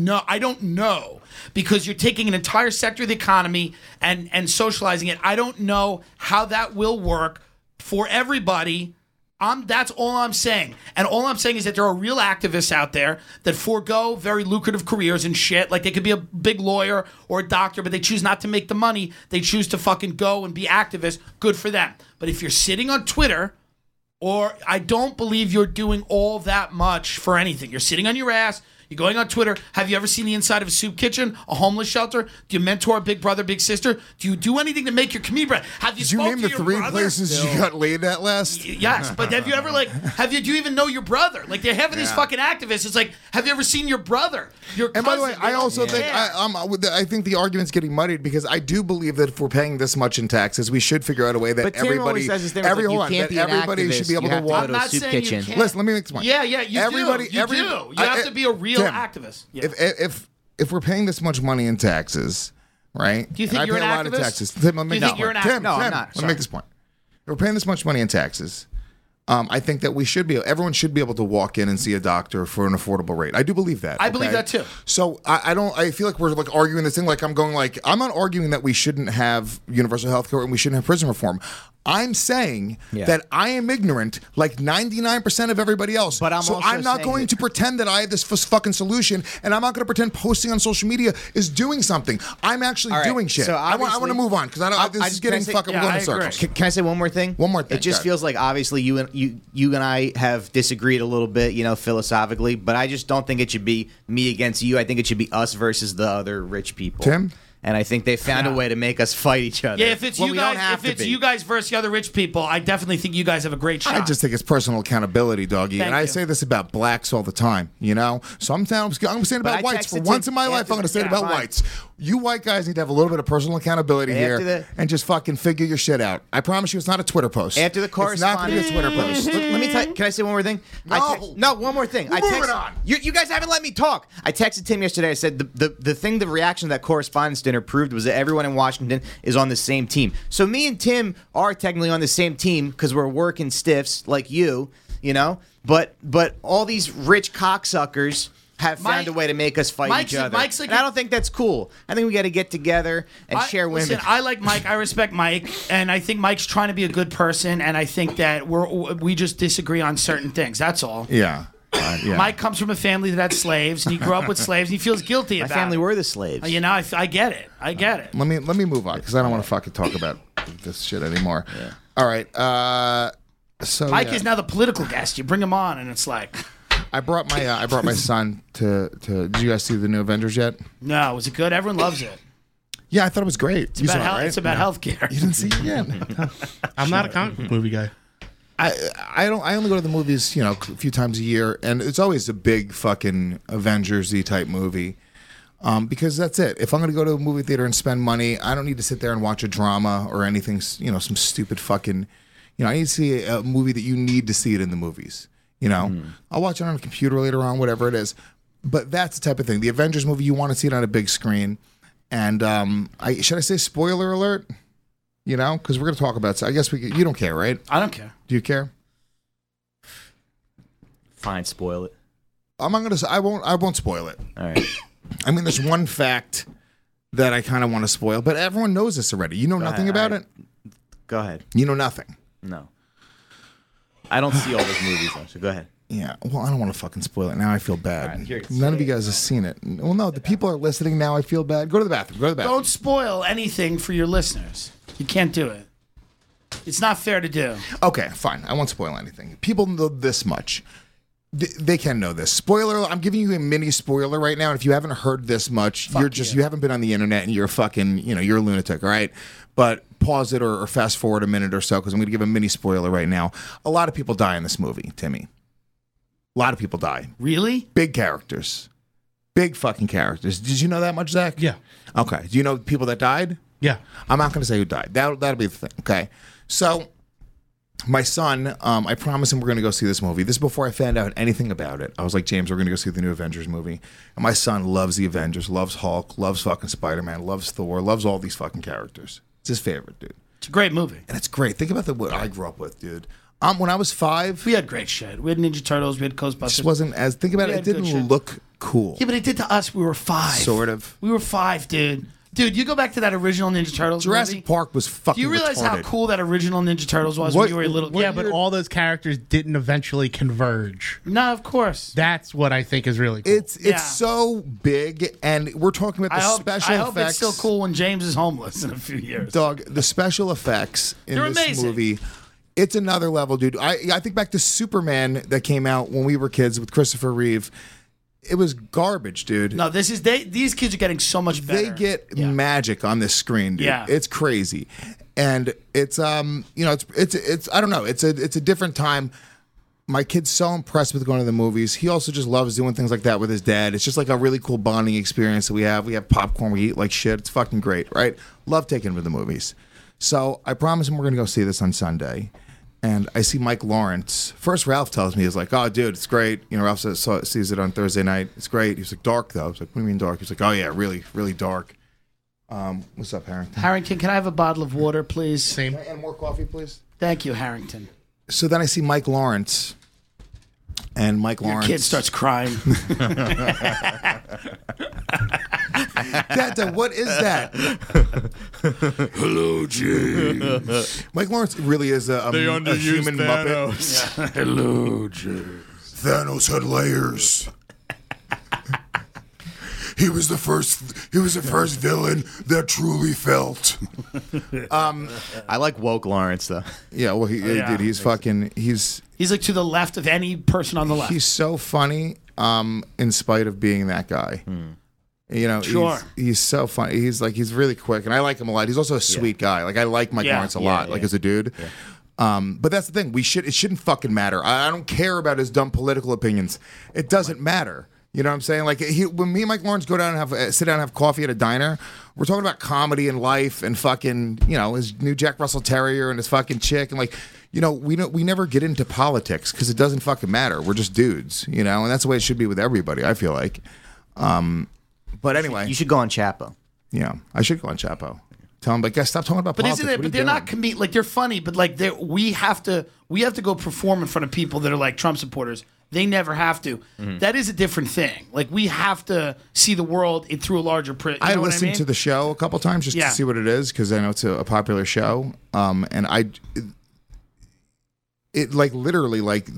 know, because you're taking an entire sector of the economy and socializing it. I don't know how that will work for everybody. That's all I'm saying. And all I'm saying is that there are real activists out there that forego very lucrative careers and shit. Like they could be a big lawyer or a doctor, but they choose not to make the money. They choose to fucking go and be activists. Good for them. But if you're sitting on Twitter, or I don't believe you're doing all that much for anything. You're sitting on your ass. You're going on Twitter. Have you ever seen the inside of a soup kitchen, a homeless shelter? Do you mentor a big brother, big sister? Do you do anything to make your community better? Have you Did you name the three places you got laid at last? Yes, but have you ever do you even know your brother? Like they're having these fucking activists. It's like, have you ever seen your brother? Your cousin? And by the way, I also think I think the argument's getting muddied because I do believe that if we're paying this much in taxes, we should figure out a way that everybody should be able to walk. I'm not saying you can't. Listen, let me make this point. Yeah, you do. You have to be a real activist. Yeah. If we're paying this much money in taxes, right? Do you think you're an activist? Of taxes. Tim, do you think you're an activist? No, I'm not. Let me make this point. If we're paying this much money in taxes, I think that everyone should be able to walk in and see a doctor for an affordable rate. I do believe that. I believe that too. So I feel like we're like arguing this thing. Like I'm not arguing that we shouldn't have universal health care and we shouldn't have prison reform. I'm saying that I am ignorant, like 99% of everybody else. But I'm not going to pretend that I have this fucking solution, and I'm not going to pretend posting on social media is doing something. I'm actually doing shit. So I want to move on because this is getting fucking going in circles. Can I say one more thing? One more thing. It just feels like obviously you and I have disagreed a little bit, philosophically, but I just don't think it should be me against you. I think it should be us versus the other rich people. Tim? And I think they found a way to make us fight each other. Yeah, if it's when you we don't guys, have if to it's be. you guys versus the other rich people, I definitely think you guys have a great shot. I just think it's personal accountability, doggy. Thank and I you. say this about blacks all the time, you know? So I'm saying But about I whites. For texted once Tim in my life, after- I'm going to say it yeah, about fine. whites. You white guys need to have a little bit of personal accountability After here the- and just fucking figure your shit out. I promise you it's not a Twitter post. After the It's not going to be a Twitter post. Let me tell you, can I say one more thing? No. One more thing. We're moving on. You guys haven't let me talk. I texted Tim yesterday. I said the reaction to that correspondence dinner proved was that everyone in Washington is on the same team. So me and Tim are technically on the same team because we're working stiffs like you know? But all these rich cocksuckers have found a way to make us fight each other. Mike's like and I don't think that's cool. I think we got to get together and share women. Listen, I like Mike. I respect Mike, and I think Mike's trying to be a good person. And I think that we just disagree on certain things. That's all. Yeah. Yeah. Mike comes from a family that had slaves, and he grew up with slaves. And he feels guilty My about family it. were the slaves. You know, I get it. I get it. Let me move on because I don't want to fucking talk about this shit anymore. Yeah. All right. So Mike yeah. is now the political guest. You bring him on, and it's like, I brought my son to. Did you guys see the new Avengers yet? no, was it good? Everyone loves it. Yeah, I thought it was great. It's about, it's about healthcare. You didn't see it yet? I'm not a comic book movie guy. I only go to the movies, a few times a year, and it's always a big fucking Avengers-y type movie. Because that's it. If I'm going to go to a movie theater and spend money, I don't need to sit there and watch a drama or anything, some stupid fucking, I need to see a movie that you need to see it in the movies. I'll watch it on a computer later on, whatever it is. But that's the type of thing. The Avengers movie, you want to see it on a big screen. And should I say spoiler alert? Because we're going to talk about it. So I guess you don't care, right? I don't care. Do you care? Fine, spoil it. I'm not going to. I won't spoil it. All right. I mean, there's one fact that I kind of want to spoil, but everyone knows this already. You know nothing about it? Go ahead. You know nothing. No. I don't see all those movies, though, so go ahead. Yeah. Well, I don't want to fucking spoil it. Now I feel bad. All right, here, None of you guys have seen it. Well, no, the people are listening now. I feel bad. Go to the bathroom. Go to the bathroom. Don't spoil anything for your listeners. You can't do it. It's not fair to do. Okay, fine. I won't spoil anything. People know this much. They can know this. Spoiler, I'm giving you a mini spoiler right now. And if you haven't heard this much, you haven't been on the internet and you're a fucking, you're a lunatic, all right? But pause it or fast forward a minute or so because I'm going to give a mini spoiler right now. A lot of people die in this movie, Timmy. A lot of people die. Really? Big characters. Big fucking characters. Did you know that much, Zach? Yeah. Okay. Do you know people that died? Yeah. I'm not going to say who died. That'll be the thing, okay? So, my son, I promised him we're going to go see this movie. This is before I found out anything about it. I was like, James, we're going to go see the new Avengers movie. And my son loves the Avengers, loves Hulk, loves fucking Spider-Man, loves Thor, loves all these fucking characters. It's his favorite, dude. It's a great movie. And it's great. Think about what I grew up with, dude. When I was 5, We had great shit. We had Ninja Turtles. We had Ghostbusters. just wasn't as, think about We it, had it good didn't shit. look cool. Yeah, but it did to us. We were 5. Sort of. We were 5, dude. Dude, you go back to that original Ninja Turtles Jurassic movie. Park was fucking Do you realize retarded. how cool that original Ninja Turtles was What- when you were a little? Yeah, but all those characters didn't eventually converge. No, of course. That's what I think is really cool. It's Yeah. so big, and we're talking about the special I hope effects. it's still cool when James is homeless in a few years. Dog, the special effects in They're this amazing. movie, it's another level, dude. I think back to Superman that came out when we were kids with Christopher Reeve. It was garbage, dude. No, these kids are getting so much better. They get magic on this screen, dude. Yeah. It's crazy. And it's it's I don't know, it's a different time. My kid's so impressed with going to the movies. He also just loves doing things like that with his dad. It's just like a really cool bonding experience that we have. We have popcorn, we eat like shit. It's fucking great, right? Love taking him to the movies. So I promised him we're gonna go see this on Sunday. And I see Mike Lawrence. First, Ralph tells me, he's like, "Oh, dude, it's great." Ralph sees it on Thursday night. It's great. He's like, "Dark, though." I was like, "What do you mean dark?" He's like, "Oh, yeah, really, really dark." What's up, Harrington? Harrington, can I have a bottle of water, please? Same. And more coffee, please. Thank you, Harrington. So then I see Mike Lawrence. And Mike Your Lawrence. kid starts crying. Dad, what is that? Hello, James. Mike Lawrence really is a human Muppet. Hello, James. Thanos had layers. He was the first villain that truly felt. I like woke Lawrence, though. Yeah, well, dude, he's fucking, he's like to the left of any person on the left. so funny, in spite of being that guy. You know, Sure. he's so funny. He's really quick, and I like him a lot. He's also a sweet guy. Like I like Mike Lawrence a lot, like as a dude. Yeah. But that's the thing. It shouldn't fucking matter. I don't care about his dumb political opinions. It doesn't matter. You know what I'm saying? Like when me and Mike Lawrence go down and sit down and have coffee at a diner, we're talking about comedy and life and fucking, you know, his new Jack Russell Terrier and his fucking chick and like, you know, we never get into politics because it doesn't fucking matter. We're just dudes, you know, and that's the way it should be with everybody. I feel like. But anyway, you should go on Chapo. Yeah, I should go on Chapo. Tell them, but guys, stop talking about politics. Isn't it? But they're not like they're funny, but like we have to go perform in front of people that are like Trump supporters. They never have to. Mm-hmm. That is a different thing. Like we have to see the world through a larger prism. I listened to the show a couple times just to see what it is because I know it's a popular show. And it like literally like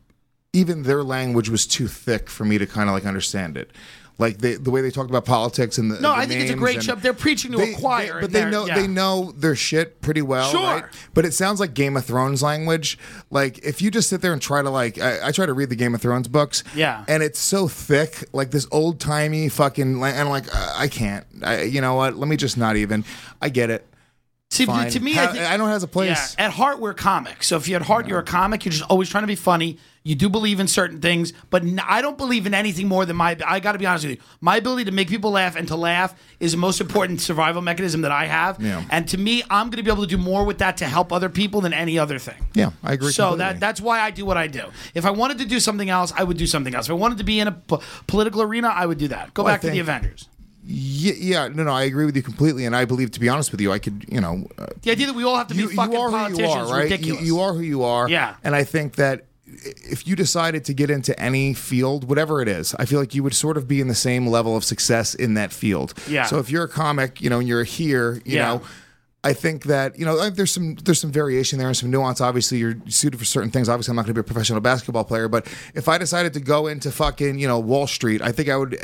even their language was too thick for me to kind of like understand it. Like the way they talked about politics and the I think it's a great show. They're preaching to a choir, but they know their shit pretty well. Sure, right? But it sounds like Game of Thrones language. Like if you just sit there and try to like, I try to read the Game of Thrones books. Yeah, and it's so thick, like this old timey fucking. And I'm like, I can't. You know what? Let me just not even. I get it. See, to me, I know it has a place. Yeah, at heart, we're comics. So if you're at heart, you're a comic. You're just always trying to be funny. You do believe in certain things, but I don't believe in anything more than I got to be honest with you. My ability to make people laugh and to laugh is the most important survival mechanism that I have. Yeah. And to me, I'm going to be able to do more with that to help other people than any other thing. Yeah, I agree. So completely. that's why I do what I do. If I wanted to do something else, I would do something else. If I wanted to be in a political arena, I would do that. Go back to the Avengers. Yeah, no, I agree with you completely, and I believe, to be honest with you, I could, you know, the idea that we all have to be fucking politicians is ridiculous. You are who you are. Yeah, and I think that if you decided to get into any field, whatever it is, I feel like you would sort of be in the same level of success in that field. Yeah. So if you're a comic, you know, and you're here, you know. I think that, you know, there's some variation there and some nuance. Obviously, you're suited for certain things. Obviously, I'm not going to be a professional basketball player, but if I decided to go into fucking, you know, Wall Street, I think I would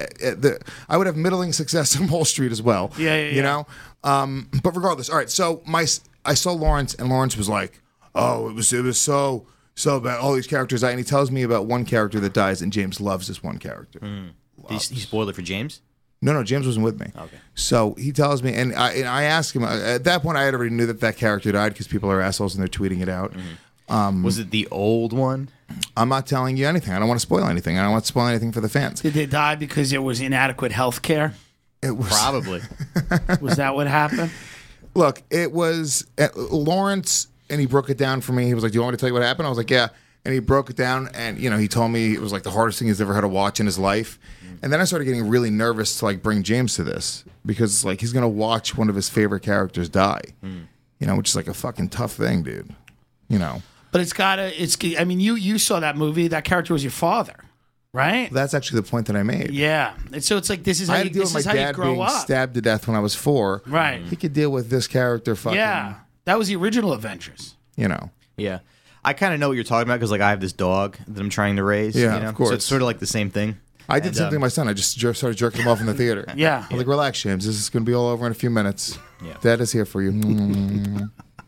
have middling success in Wall Street as well. You know, but regardless, all right. So I saw Lawrence, and Lawrence was like, "Oh, it was so bad. All these characters die," and he tells me about one character that dies, and James loves this one character. He spoiled it for James. No, James wasn't with me. Okay. So he tells me, and I asked him, at that point I already knew that character died because people are assholes and they're tweeting it out. Mm-hmm. Was it the old one? I'm not telling you anything. I don't want to spoil anything. I don't want to spoil anything for the fans. Did they die because it was inadequate health care? It was probably. Was that what happened? Look, it was Lawrence, and he broke it down for me. He was like, "Do you want me to tell you what happened?" I was like, "Yeah." And he broke it down, and you know, he told me it was like the hardest thing he's ever had to watch in his life. And then I started getting really nervous to like bring James to this because like he's gonna watch one of his favorite characters die, you know, which is like a fucking tough thing, dude. You know. But I mean, you saw that movie. That character was your father, right? That's actually the point that I made. Yeah. And so it's like this is how I had to deal with my dad being up. stabbed to death when I was 4. Right. He could deal with this character fucking. Yeah. That was the original Avengers. You know. Yeah. I kind of know what you're talking about because like I have this dog that I'm trying to raise. Yeah, you know? of course. So it's sort of like the same thing. I did something to my son. I just started jerking him off in the theater. Yeah. I'm like, relax, James. This is going to be all over in a few minutes. Yeah. Dad is here for you.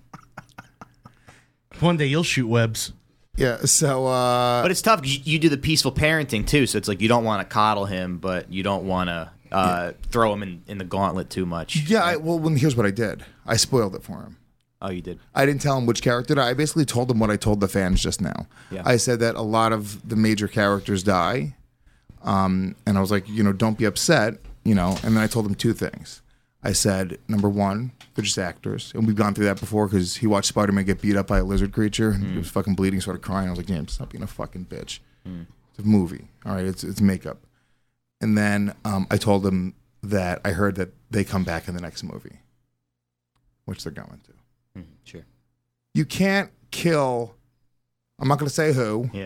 One day you'll shoot webs. Yeah, so... but it's tough because you do the peaceful parenting, too. So it's like you don't want to coddle him, but you don't want to throw him in the gauntlet too much. Yeah, here's what I did. I spoiled it for him. Oh, you did? I didn't tell him which character died. I basically told him what I told the fans just now. Yeah. I said that a lot of the major characters die. And I was like, you know, don't be upset, you know. And then I told him 2 things. I said, number 1, they're just actors. And we've gone through that before because he watched Spider-Man get beat up by a lizard creature. And he was fucking bleeding, started crying. I was like, James, stop being a fucking bitch. It's a movie. All right, it's makeup. And then I told him that I heard that they come back in the next movie, which they're going to. Sure. You can't kill, I'm not going to say who. Yeah.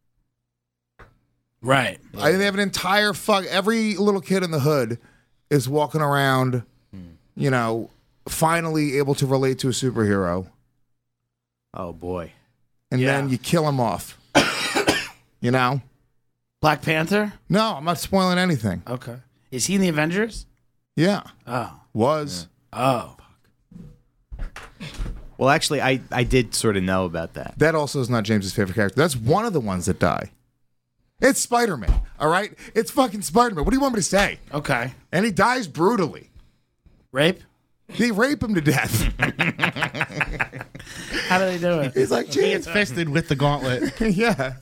Right. They have an entire every little kid in the hood is walking around, you know, finally able to relate to a superhero. Oh, boy. And then you kill him off. You know? Black Panther? No, I'm not spoiling anything. Okay. Is he in the Avengers? Yeah. Oh. Was. Yeah. Oh. Well, actually, I did sort of know about that. That also is not James's favorite character. That's one of the ones that die. It's Spider-Man, all right? It's fucking Spider-Man. What do you want me to say? Okay. And he dies brutally. Rape? They rape him to death. How do they do it? He's like, He gets fisted with the gauntlet. yeah.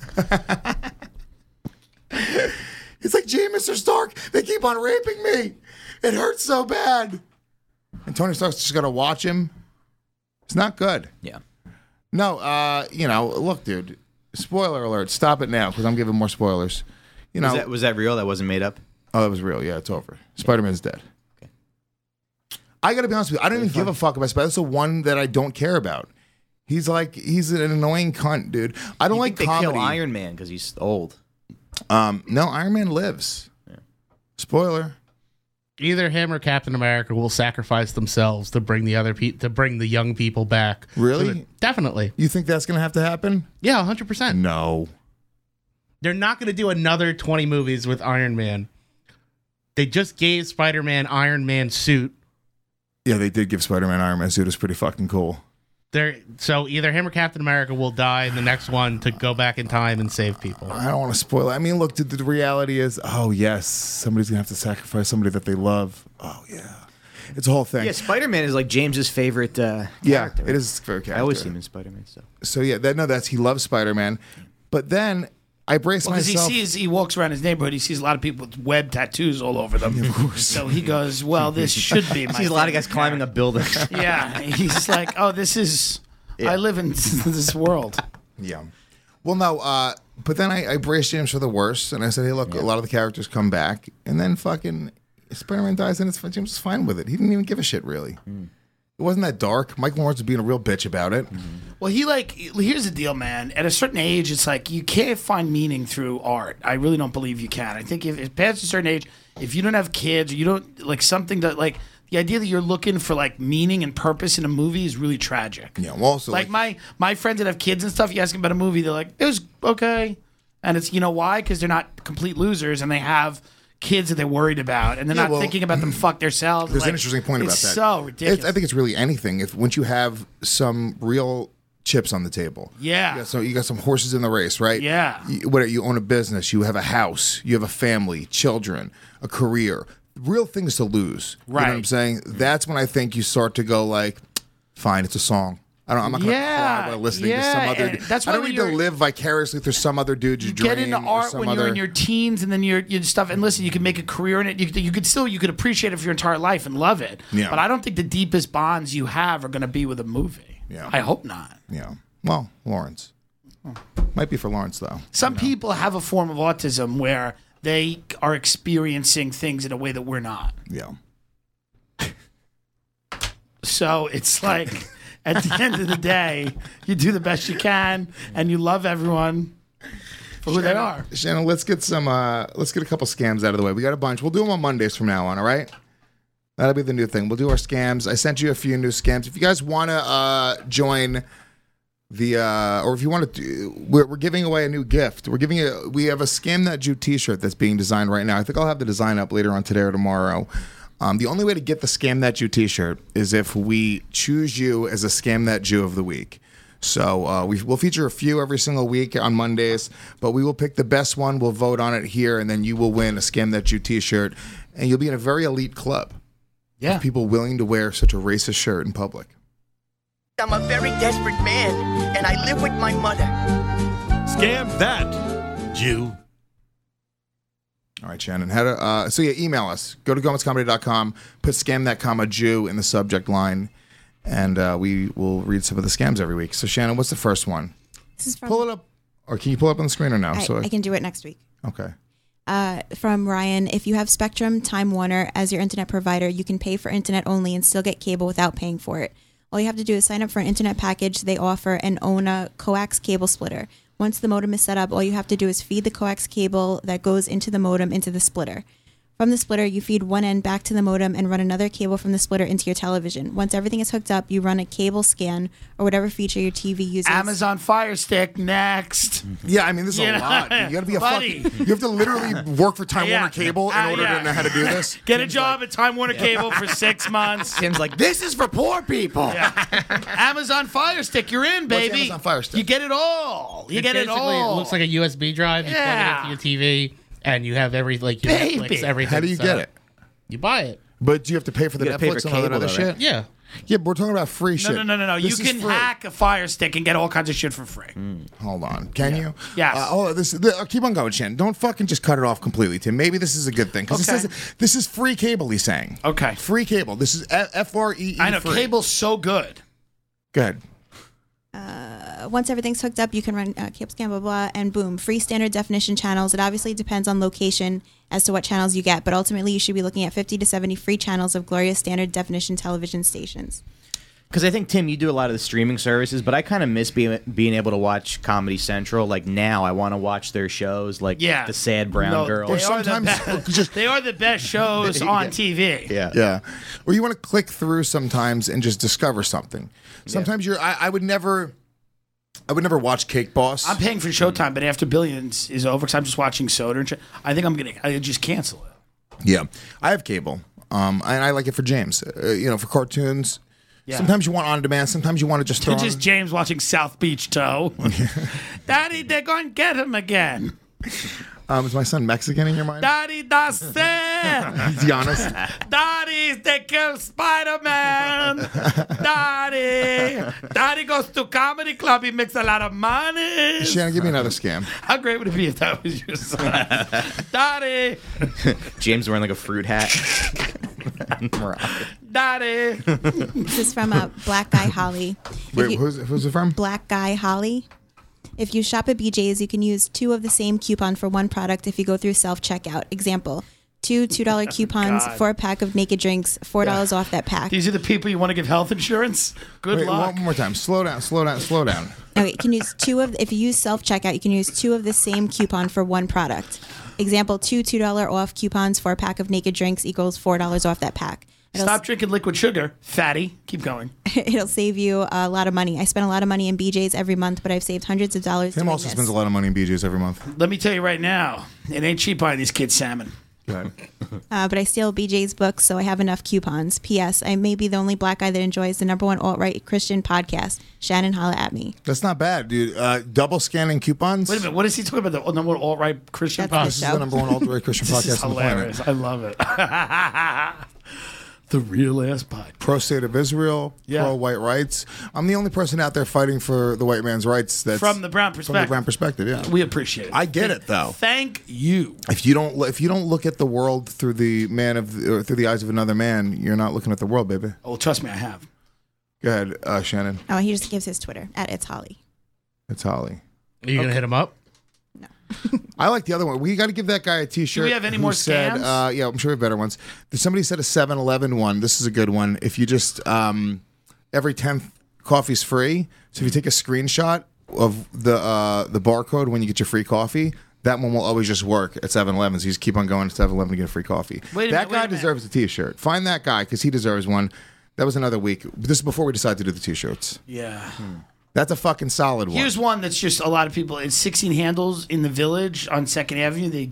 He's like, gee, Mr. Stark, they keep on raping me. It hurts so bad. And Tony Stark's just got to watch him. It's not good. Yeah. No, look, dude. Spoiler alert. Stop it now because I'm giving more spoilers. You know, Was that real? That wasn't made up? Oh, that was real. Yeah, it's over. Spider-Man's dead. Okay. I got to be honest with you. I don't even give a fuck about Spider-Man. That's the one that I don't care about. He's an annoying cunt, dude. I don't like they comedy. kill Iron Man because he's old. No, Iron Man lives. Yeah. Spoiler. Either him or Captain America will sacrifice themselves to bring the young people back. Really? Definitely. You think that's going to have to happen? Yeah, 100%. No. They're not going to do another 20 movies with Iron Man. They just gave Spider-Man Iron Man suit. Yeah, they did give Spider-Man Iron Man suit. It's pretty fucking cool. So either him or Captain America will die in the next one to go back in time and save people. I don't want to spoil it. I mean, look, the reality is, oh, yes, somebody's going to have to sacrifice somebody that they love. Oh, yeah. It's a whole thing. Yeah, Spider-Man is like James's favorite character. Yeah, it is his favorite character. I always see him in Spider-Man stuff. So, yeah, he loves Spider-Man. But then I brace myself. Because he walks around his neighborhood, he sees a lot of people with web tattoos all over them. Of course. So he goes, well, this should be my He sees a lot of guys climbing a building. Yeah, he's like, oh, this is... I live in this world. Yeah. Well, no, but then I braced James for the worst, and I said, hey, look, a lot of the characters come back, and then fucking Spider-Man dies, and James was fine with it. He didn't even give a shit, really. It wasn't that dark. Michael Lawrence was being a real bitch about it. Well, here's the deal, man. At a certain age, it's like you can't find meaning through art. I really don't believe you can. I think if past a certain age, if you don't have kids, or you don't, like, something that, like, the idea that you're looking for like meaning and purpose in a movie is really tragic. Yeah, well, also like my friends that have kids and stuff, you ask them about a movie, they're like, it was okay, and it's why? Because they're not complete losers and they have kids that they're worried about and they're not thinking about them fuck themselves. There's an interesting point about that. It's so ridiculous. I think it's really anything. Once you have some real chips on the table, yeah. You got some horses in the race, right? Yeah. You own a business, you have a house, you have a family, children, a career. Real things to lose. Right. You know what I'm saying? That's when I think you start to go like, fine, it's a song. I'm not going to cry while listening to some other dude. That's I don't need to live vicariously through some other dude's dream. Get into art when you're in your teens and then your stuff. And listen, you can make a career in it. You could appreciate it for your entire life and love it. Yeah. But I don't think the deepest bonds you have are going to be with a movie. Yeah. I hope not. Yeah. Well, Lawrence. Might be for Lawrence, though. Some people have a form of autism where they are experiencing things in a way that we're not. Yeah. So it's like, at the end of the day, you do the best you can and you love everyone for who they are. Shannon, let's get a couple scams out of the way. We got a bunch. We'll do them on Mondays from now on, all right? That'll be the new thing. We'll do our scams. I sent you a few new scams. If you guys want to join or if you want to, we're giving away a new gift. We have a Scam That Jew t-shirt that's being designed right now. I think I'll have the design up later on today or tomorrow. The only way to get the Scam That Jew t-shirt is if we choose you as a Scam That Jew of the week. So we'll feature a few every single week on Mondays, but we will pick the best one. We'll vote on it here, and then you will win a Scam That Jew t-shirt, and you'll be in a very elite club. Yeah. Of people willing to wear such a racist shirt in public. I'm a very desperate man, and I live with my mother. Scam That Jew. All right, Shannon. Email us. Go to GomezComedy.com. Put Scam That, Jew in the subject line, and we will read some of the scams every week. So, Shannon, what's the first one? This is from... Pull it up. Or can you pull it up on the screen or no? I can do it next week. Okay. From Ryan, if you have Spectrum, Time Warner as your internet provider, you can pay for internet only and still get cable without paying for it. All you have to do is sign up for an internet package they offer and own a coax cable splitter. Once the modem is set up, all you have to do is feed the coax cable that goes into the modem into the splitter. From the splitter, you feed one end back to the modem and run another cable from the splitter into your television. Once everything is hooked up, you run a cable scan or whatever feature your TV uses. Amazon Fire Stick, next. Yeah, I mean, this is a lot. You gotta be a fucking... You have to literally work for Time Warner Cable in order to know how to do this. Get a job at Time Warner Cable for 6 months. Tim's like, this is for poor people. Amazon Fire Stick, you're in, baby. What's Amazon Fire Stick? You get it all. You get it all. It looks like a USB drive. You plug it into your TV, and you have your Netflix, everything. How do you get it? You buy it. But do you have to pay for the Netflix and all that other shit? Yeah. Yeah, but we're talking about free shit. No. You can hack a Fire Stick and get all kinds of shit for free. Hold on. Can you? Yes. Keep on going, Shannon. Don't fucking just cut it off completely, Tim. Maybe this is a good thing. Because this is free cable, he's saying. Okay. Free cable. This is FREE. I know. Free. Cable's so good. Good. Once everything's hooked up, you can run cable scan, blah, blah, and boom, free standard definition channels. It obviously depends on location as to what channels you get, but ultimately you should be looking at 50 to 70 free channels of glorious standard definition television stations. Because I think, Tim, you do a lot of the streaming services, but I kind of miss being able to watch Comedy Central. Like, now I want to watch their shows, like The Sad Brown Girl. They are the best shows on TV. Yeah. Or you want to click through sometimes and just discover something. Sometimes I would never watch Cake Boss. I'm paying for Showtime, but after Billions is over, because I'm just watching Soda and shit, I think I just cancel it. Yeah. I have cable. And I like it for James. For cartoons. Yeah. Sometimes you want on demand. Sometimes you want to just throw just James watching South Beach Toe. Daddy, they're going to get him again. Is my son Mexican in your mind? Daddy, that's it. Giannis. Daddy, they kill Spider-Man. Daddy goes to comedy club. He makes a lot of money. Shannon, give me another scam. How great would it be if that was your son? Daddy. James wearing like a fruit hat. Daddy. This is from Black Guy Holly. Wait, who's it from? Black Guy Holly. If you shop at BJ's, you can use 2 of the same coupon for 1 product if you go through self-checkout. Example, 2 $2 coupons for a pack of naked drinks, $4 off that pack. These are the people you want to give health insurance? Good luck. One more time. Slow down. Okay, you can use if you use self-checkout, you can use 2 of the same coupon for 1 product. Example, 2 $2 off coupons for a pack of naked drinks equals $4 off that pack. Stop drinking liquid sugar, fatty. Keep going. It'll save you a lot of money. I spend a lot of money in BJ's every month, but I've saved hundreds of dollars. Tim also spends a lot of money in BJ's every month. Let me tell you right now, it ain't cheap buying these kids salmon. But I steal BJ's books, so I have enough coupons. P.S. I may be the only black guy that enjoys the #1 alt-right Christian podcast. Shannon, holla at me. That's not bad, dude. Double scanning coupons. Wait a minute. What is he talking about? The #1 alt-right Christian podcast? This is the #1 alt-right Christian podcast on the planet. I love it. The real ass podcast. Pro state of Israel, pro white rights. I'm the only person out there fighting for the white man's rights. That's from the brown perspective. From the brown perspective, yeah. We appreciate it. I get it though. Thank you. If you don't look at the world through the through the eyes of another man, you're not looking at the world, baby. Oh, trust me, I have. Go ahead, Shannon. Oh, he just gives his Twitter at It's Holly. It's Holly. Are you gonna hit him up? No. I like the other one. We got to give that guy a T-shirt. Do we have any more scams? Yeah, I'm sure we have better ones. Somebody said a 7-Eleven one. This is a good one. If you just every 10th coffee's free. So if you take a screenshot of the barcode when you get your free coffee, that one will always just work at 7-Eleven. So you just keep on going to 7-Eleven to get a free coffee. That guy deserves a T-shirt. Find that guy because he deserves one. That was another week. This is before we decided to do the T-shirts. Yeah. That's a fucking solid one. Here's one that's just a lot of people. It's 16 Handles in the Village on 2nd Avenue. They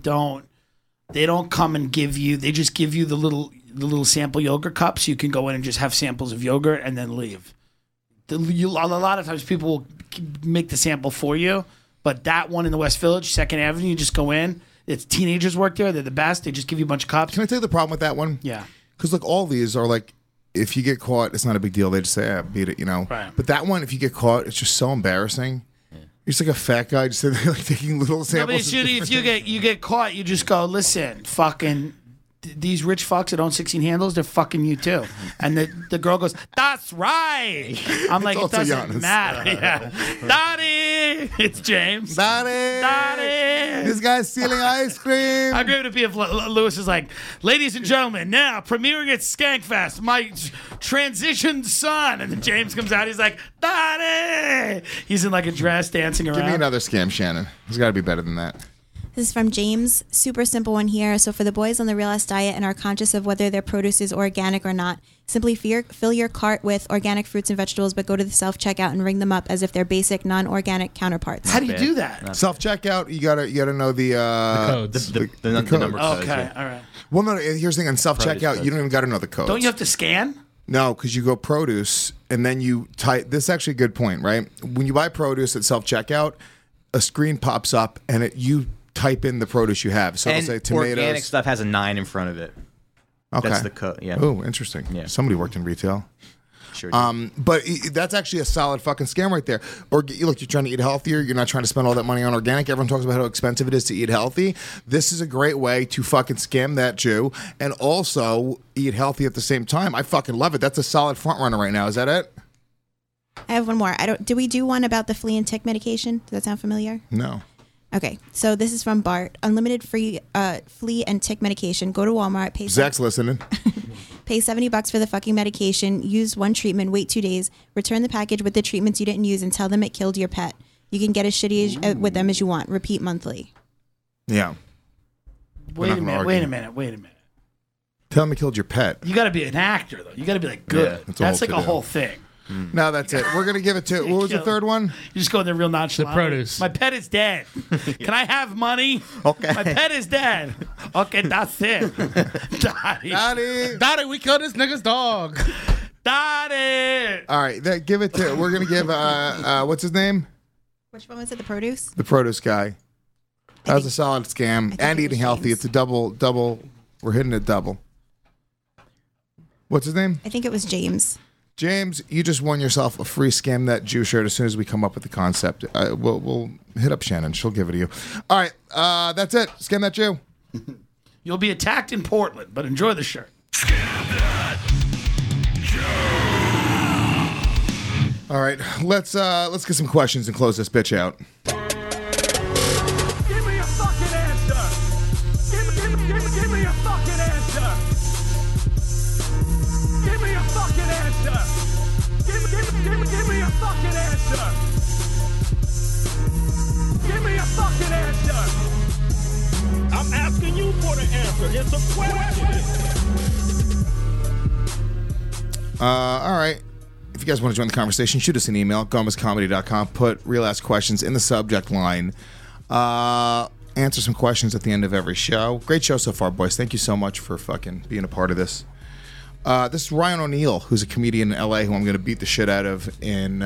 don't come and give you. They just give you the little sample yogurt cups. You can go in and just have samples of yogurt and then leave. A lot of times people will make the sample for you, but that one in the West Village, 2nd Avenue, you just go in. It's teenagers work there. They're the best. They just give you a bunch of cups. Can I tell you the problem with that one? Yeah. Because look, all these are like, if you get caught, it's not a big deal. They just say, beat it, Right. But that one, if you get caught, it's just so embarrassing. You're just like a fat guy just sitting there, like taking little samples. No, but if you get caught, you just go, listen, fucking these rich fucks that own 16 Handles, they're fucking you too. And the girl goes, that's right. I'm like, it doesn't matter. Yeah. Daddy, it's James. Daddy. This guy's stealing ice cream. How great would it be if Lewis is like, ladies and gentlemen, now premiering at Skankfest, my transitioned son. And then James comes out, he's like, Daddy. He's in like a dress dancing around. Give me another scam, Shannon. There's got to be better than that. This is from James. Super simple one here. So for the boys on the Real Ass diet and are conscious of whether their produce is organic or not, simply fill your cart with organic fruits and vegetables, but go to the self-checkout and ring them up as if they're basic non-organic counterparts. How do you do that? Self-checkout, you gotta know the codes. The number codes. Okay, all right. Well, no, here's the thing. On self-checkout, you don't even got to know the codes. Don't you have to scan? No, because you go produce, and then you type. This is actually a good point, right? When you buy produce at self-checkout, a screen pops up, and you type in the produce you have. So And it'll say tomatoes. organic stuff has a 9 in front of it. Okay. That's the code. Yeah. Oh, interesting. Yeah. Somebody worked in retail. Sure did. But that's actually a solid fucking scam right there. Or look, you're trying to eat healthier. You're not trying to spend all that money on organic. Everyone talks about how expensive it is to eat healthy. This is a great way to fucking scam that Jew and also eat healthy at the same time. I fucking love it. That's a solid front runner right now. Is that it? I have one more. Did we do one about the flea and tick medication? Does that sound familiar? No. Okay, so this is from Bart. Unlimited free flea and tick medication. Go to Walmart. Zach's listening. Pay $70 for the fucking medication. Use one treatment. Wait 2 days. Return the package with the treatments you didn't use and tell them it killed your pet. You can get as shitty with them as you want. Repeat monthly. Yeah. Wait a minute. Tell them it killed your pet. You got to be an actor, though. You got to be like good. Yeah, that's like a to-do. whole thing. No, that's it. We're gonna give it to. What was the third one? You just go in there real nonchalant. The produce. My pet is dead. Can I have money? Okay. My pet is dead. Okay, that's it. Daddy. Daddy, we killed this nigga's dog. Daddy. All right, give it to. We're gonna give. What's his name? Which one was it? The produce? The produce guy. That was a solid scam. And eating healthy. It's a double. We're hitting a double. What's his name? I think it was James. James, you just won yourself a free Scam That Jew shirt as soon as we come up with the concept. We'll hit up Shannon. She'll give it to you. All right, that's it. Scam That Jew. You'll be attacked in Portland, but enjoy the shirt. All right, let's get some questions and close this bitch out. Give me a fucking answer. Give me a fucking answer. Give me a fucking answer. Give me a fucking answer. Give me a fucking answer. I'm asking you for the answer. It's a question. All right. If you guys want to join the conversation, shoot us an email, gomezcomedy.com. Put Real Ass Questions in the subject line. Answer some questions at the end of every show. Great show so far, boys. Thank you so much for fucking being a part of this. This is Ryan O'Neal, who's a comedian in L.A. who I'm going to beat the shit out of in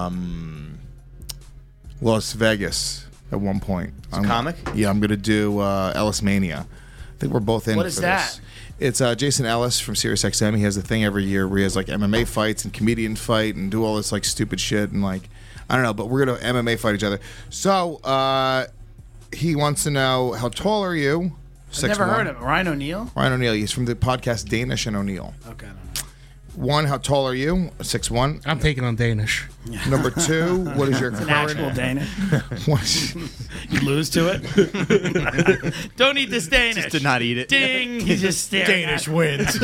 Las Vegas at one point. A comic? Yeah, I'm going to do Ellis Mania. I think we're both in What for is this. that? It's Jason Ellis from SiriusXM. He has a thing every year where he has like MMA fights and comedian fight and do all this like stupid shit and like I don't know, but we're gonna MMA fight each other. So he wants to know how tall are you? I've never heard of him. Ryan O'Neal? Ryan O'Neal. He's from the podcast Danish and O'Neal. Okay. One, how tall are you? 6'1". I'm taking on Danish. Number two, what is your It's an current? actual Danish. What- You lose to it. Don't eat this Danish. Just to not eat it. Ding. He's just staring. Danish wins.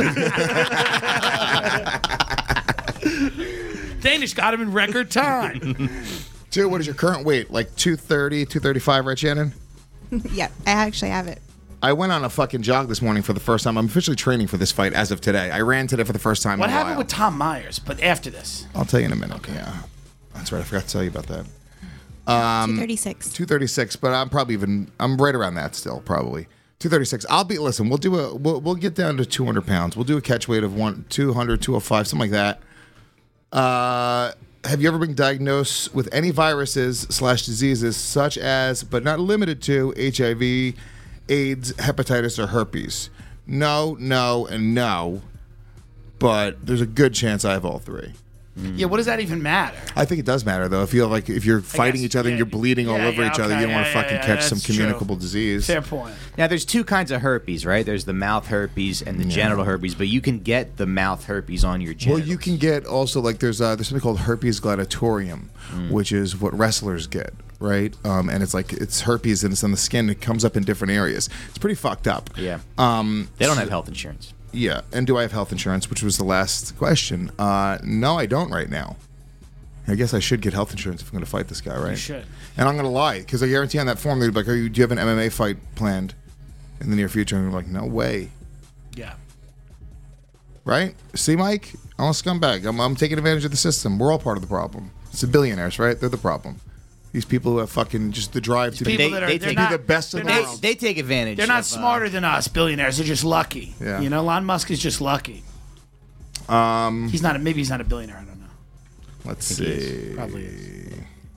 Danish got him in record time. Two, what is your current weight? Like 230, 235, right, Shannon? Yeah, I actually have it. I went on a fucking jog this morning for the first time. I'm officially training for this fight as of today. I ran today for the first time What in a happened while. with Tom Myers? But after this. I'll tell you in a minute. Okay. Yeah. That's right. I forgot to tell you about that. 236. 236, but I'm right around that still, probably. 236. Listen, we'll get down to 200 pounds. We'll do a catch weight of 200, 205, something like that. Have you ever been diagnosed with any viruses / diseases such as, but not limited to, HIV, AIDS, hepatitis, or herpes? No, and no. But there's a good chance I have all three. Yeah, what does that even matter? I think it does matter though. If you're fighting each other and you're bleeding all over each other, you don't want to fucking catch some communicable disease. Fair point. Now, there's two kinds of herpes, right? There's the mouth herpes and the genital herpes, but you can get the mouth herpes on your genitals. Well, you can get also like there's something called herpes gladiatorium, which is what wrestlers get, right? And it's herpes and it's on the skin. It comes up in different areas. It's pretty fucked up. Yeah. They don't have health insurance. Yeah. And do I have health insurance? Which was the last question. No, I don't right now. I guess I should get health insurance if I'm going to fight this guy, right? You should. And I'm going to lie because I guarantee on that form they'd be like, do you have an MMA fight planned in the near future? And I'm like, no way. Yeah. Right? See, Mike? I'm a scumbag. I'm taking advantage of the system. We're all part of the problem. It's the billionaires, right? They're the problem. These people who have fucking just the drive to be the best in the world. They take advantage. They're not smarter than us, billionaires. They're just lucky. Yeah. You know, Elon Musk is just lucky. Maybe he's not a billionaire. I don't know. Let's see. Probably is.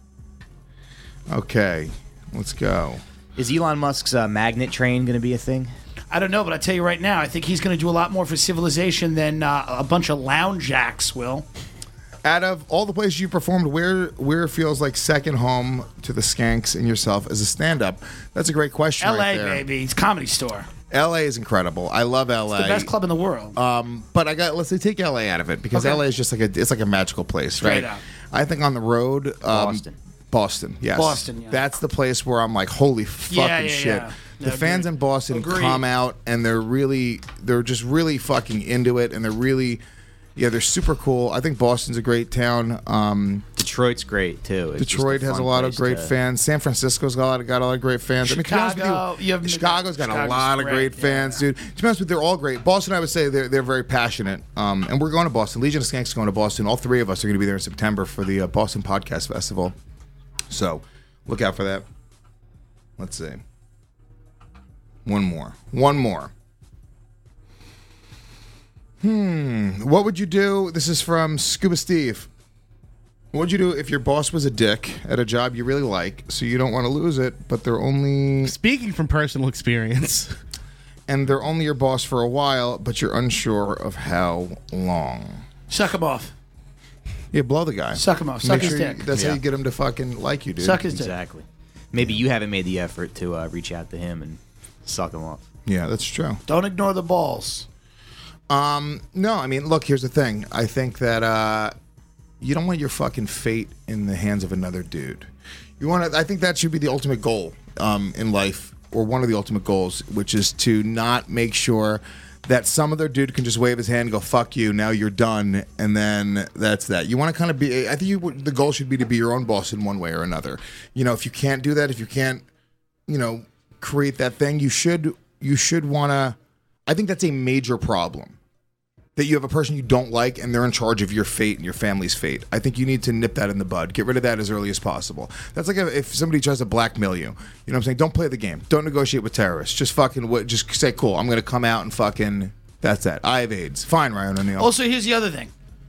Okay, let's go. Is Elon Musk's magnet train going to be a thing? I don't know, but I tell you right now, I think he's going to do a lot more for civilization than a bunch of lounge jacks will. Out of all the places you performed, where feels like second home to the Skanks and yourself as a stand-up? That's a great question. L.A., baby. It's Comedy Store. L.A. is incredible. I love L.A. It's the best club in the world. But let's say take L.A. out of it because L.A. is just like a magical place, right? Straight out. I think on the road, Boston, yes. Boston, yeah. That's the place where I'm like, holy fucking shit. Yeah. The fans in Boston come out and they're just really fucking into it, and they're super cool. I think Boston's a great town. Detroit's great too. It's Detroit has a lot of great fans. San Francisco's got a lot of great fans. Chicago, Chicago's got a lot of great fans, dude. To be honest with you, they're all great. Boston, I would say they're very passionate. And we're going to Boston. Legion of Skanks is going to Boston. All three of us are going to be there in September for the Boston Podcast Festival. So look out for that. Let's see. One more. What would you do? This is from Scuba Steve. What would you do if your boss was a dick at a job you really like, so you don't want to lose it, but they're only... Speaking from personal experience. And they're only your boss for a while, but you're unsure of how long. Suck him off. Yeah, blow the guy. Suck him off. Suck his dick. That's how you get him to fucking like you, dude. Suck his dick. Exactly. Maybe you haven't made the effort to reach out to him and suck him off. Yeah, that's true. Don't ignore the balls. No, I mean, look, here's the thing. I think that you don't want your fucking fate in the hands of another dude. I think that should be the ultimate goal in life, or one of the ultimate goals, which is to not make sure that some other dude can just wave his hand and go, fuck you, now you're done, and then that's that. You want to kind of be, I think the goal should be to be your own boss in one way or another. You know, if you can't do that, if you can't, create that thing, you should want to, I think that's a major problem. That you have a person you don't like and they're in charge of your fate and your family's fate. I think you need to nip that in the bud. Get rid of that as early as possible. That's like if somebody tries to blackmail you. You know what I'm saying? Don't play the game. Don't negotiate with terrorists. Just just say, cool, I'm going to come out and fucking, that's that. I have AIDS. Fine, Ryan O'Neal. Also, here's the other thing.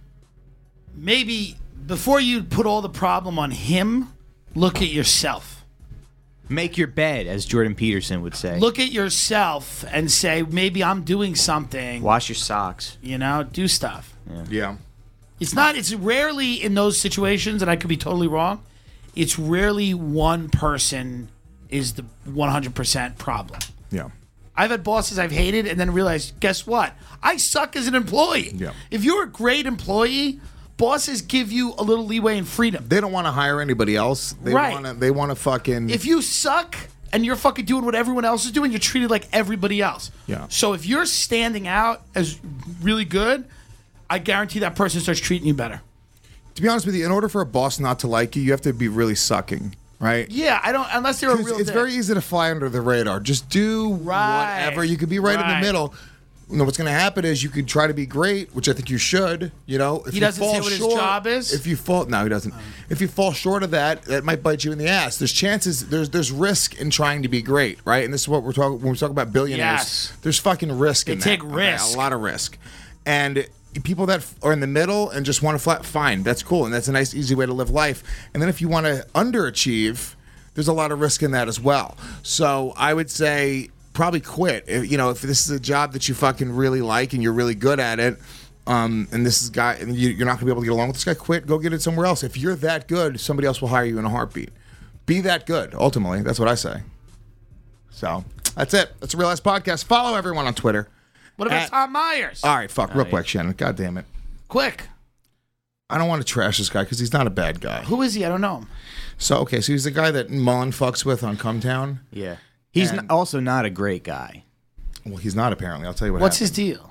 Maybe before you put all the problem on him, look at yourself. Make your bed, as Jordan Peterson would say. Look at yourself and say, maybe I'm doing something. Wash your socks. Do stuff. Yeah. It's rarely in those situations, and I could be totally wrong, it's rarely one person is the 100% problem. Yeah. I've had bosses I've hated and then realized, guess what? I suck as an employee. Yeah. If you're a great employee, bosses give you a little leeway and freedom. They don't want to hire anybody else. They want to fucking... If you suck and you're fucking doing what everyone else is doing, you're treated like everybody else. Yeah. So if you're standing out as really good, I guarantee that person starts treating you better. To be honest with you, in order for a boss not to like you, you have to be really sucking, right? Yeah, I don't... Unless they're a real It's dick. very easy to fly under the radar. Just do whatever. You could be right in the middle. What's going to happen is you could try to be great, which I think you should. If he doesn't say what his job is? If you fall... No, he doesn't. If you fall short of that, that might bite you in the ass. There's chances... There's risk in trying to be great, right? And this is what we're talking... When we talk about billionaires, yes. There's fucking risk in that. They take risk. A lot of risk. And people that are in the middle and just want to fine, that's cool. And that's a nice, easy way to live life. And then if you want to underachieve, there's a lot of risk in that as well. So I would say... probably quit. If this is a job that you fucking really like and you're really good at it, and this is guy, and you're not gonna be able to get along with this guy, quit. Go get it somewhere else. If you're that good, somebody else will hire you in a heartbeat. Be that good. Ultimately, that's what I say. So that's it. That's a Real Ass Podcast. Follow everyone on Twitter. What about Tom Myers? All right, real quick, Shannon. God damn it. Quick. I don't want to trash this guy because he's not a bad guy. Who is he? I don't know him. So he's the guy that Mullen fucks with on Cumtown. Yeah. He's also not a great guy. Well, he's not apparently. I'll tell you What's happened. his deal?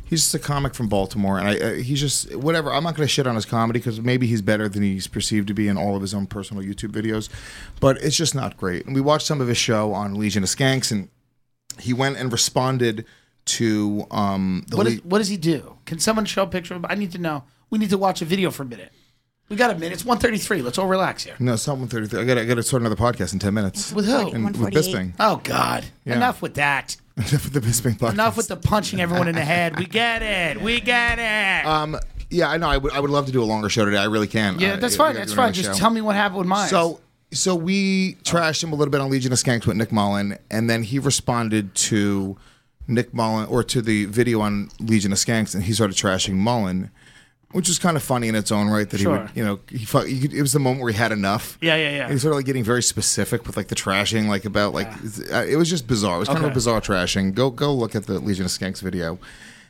He's just a comic from Baltimore, and he's just whatever. I'm not going to shit on his comedy because maybe he's better than he's perceived to be in all of his own personal YouTube videos, but it's just not great. And we watched some of his show on Legion of Skanks, and he went and responded to what does he do? Can someone show a picture of him? I need to know. We need to watch a video for a minute. We got a minute. It's 1:33. Let's all relax here. No, it's not 1:33. I got to start another podcast in 10 minutes. With who? And with Bisping. Oh God! Yeah. Enough with that. Enough with the Bisping podcast. Enough with the punching everyone in the head. We get it. We get it. Yeah, I know. I would love to do a longer show today. I really can. Yeah, that's fine. That's fine. Just tell me what happened with mine. So we trashed him a little bit on Legion of Skanks with Nick Mullen, and then he responded to Nick Mullen or to the video on Legion of Skanks, and he started trashing Mullen, which is kind of funny in its own right. That Sure. he would, it was the moment where he had enough. Yeah. And he's sort of like getting very specific with like the trashing, like about like it was just bizarre. It was kind of a bizarre trashing. Go look at the Legion of Skanks video,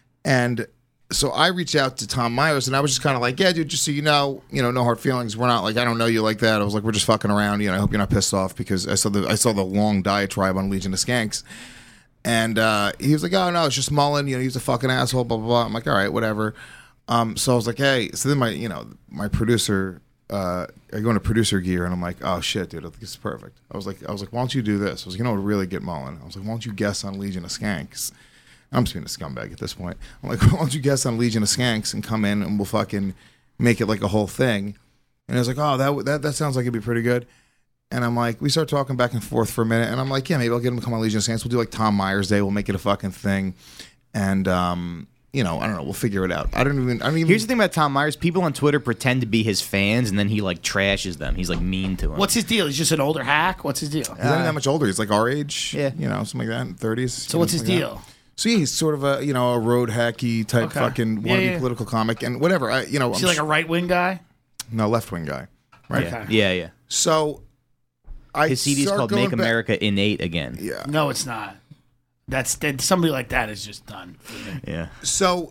and so I reached out to Tom Myers, and I was just kind of like, yeah, dude, just so you know, no hard feelings. We're not like I don't know you like that. I was like, we're just fucking around. I hope you're not pissed off because I saw the long diatribe on Legion of Skanks. And he was like, oh, no, it's just Mullen. He's a fucking asshole, blah, blah, blah. I'm like, all right, whatever. So I was like, hey. So then my producer, I go into producer gear, and I'm like, oh, shit, dude, I think this is perfect. I was like, why don't you do this? I was like, what would really get Mullen? I was like, why don't you guess on Legion of Skanks? I'm just being a scumbag at this point. I'm like, why don't you guess on Legion of Skanks and come in, and we'll fucking make it like a whole thing. And I was like, oh, that sounds like it'd be pretty good. And I'm like, we start talking back and forth for a minute, and I'm like, yeah, maybe I'll get him to come on Legion of Skanks. We'll do like Tom Myers Day. We'll make it a fucking thing, and I don't know. We'll figure it out. I don't even. Here's the thing about Tom Myers: people on Twitter pretend to be his fans, and then he like trashes them. He's like mean to them. What's his deal? He's just an older hack. What's his deal? He's not even that much older. He's like our age. Yeah, something like that, 30s. So what's his deal? So yeah, he's sort of a a road hacky type fucking wannabe political comic and whatever. Is he like a right wing guy? No, left wing guy. Right. Okay. Yeah. So. His CD is called Make America Innate Again. Yeah. No, it's not. That's somebody like that is just done for me. Yeah. So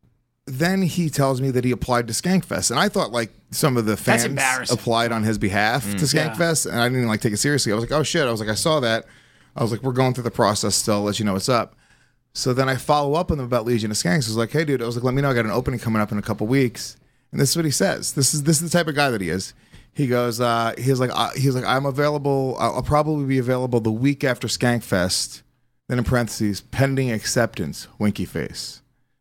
then he tells me that he applied to Skankfest, and I thought like some of the fans applied on his behalf to Skankfest, and I didn't like take it seriously. I was like, oh shit. I was like, I saw that. I was like, we're going through the process still. I'll let you know what's up. So then I follow up on them about Legion of Skanks. I was like, hey dude, I was like, let me know. I got an opening coming up in a couple weeks, and this is what he says. This is the type of guy that he is. He goes, he's like, I'm available. I'll probably be available the week after Skankfest. Then in parentheses, pending acceptance, winky face.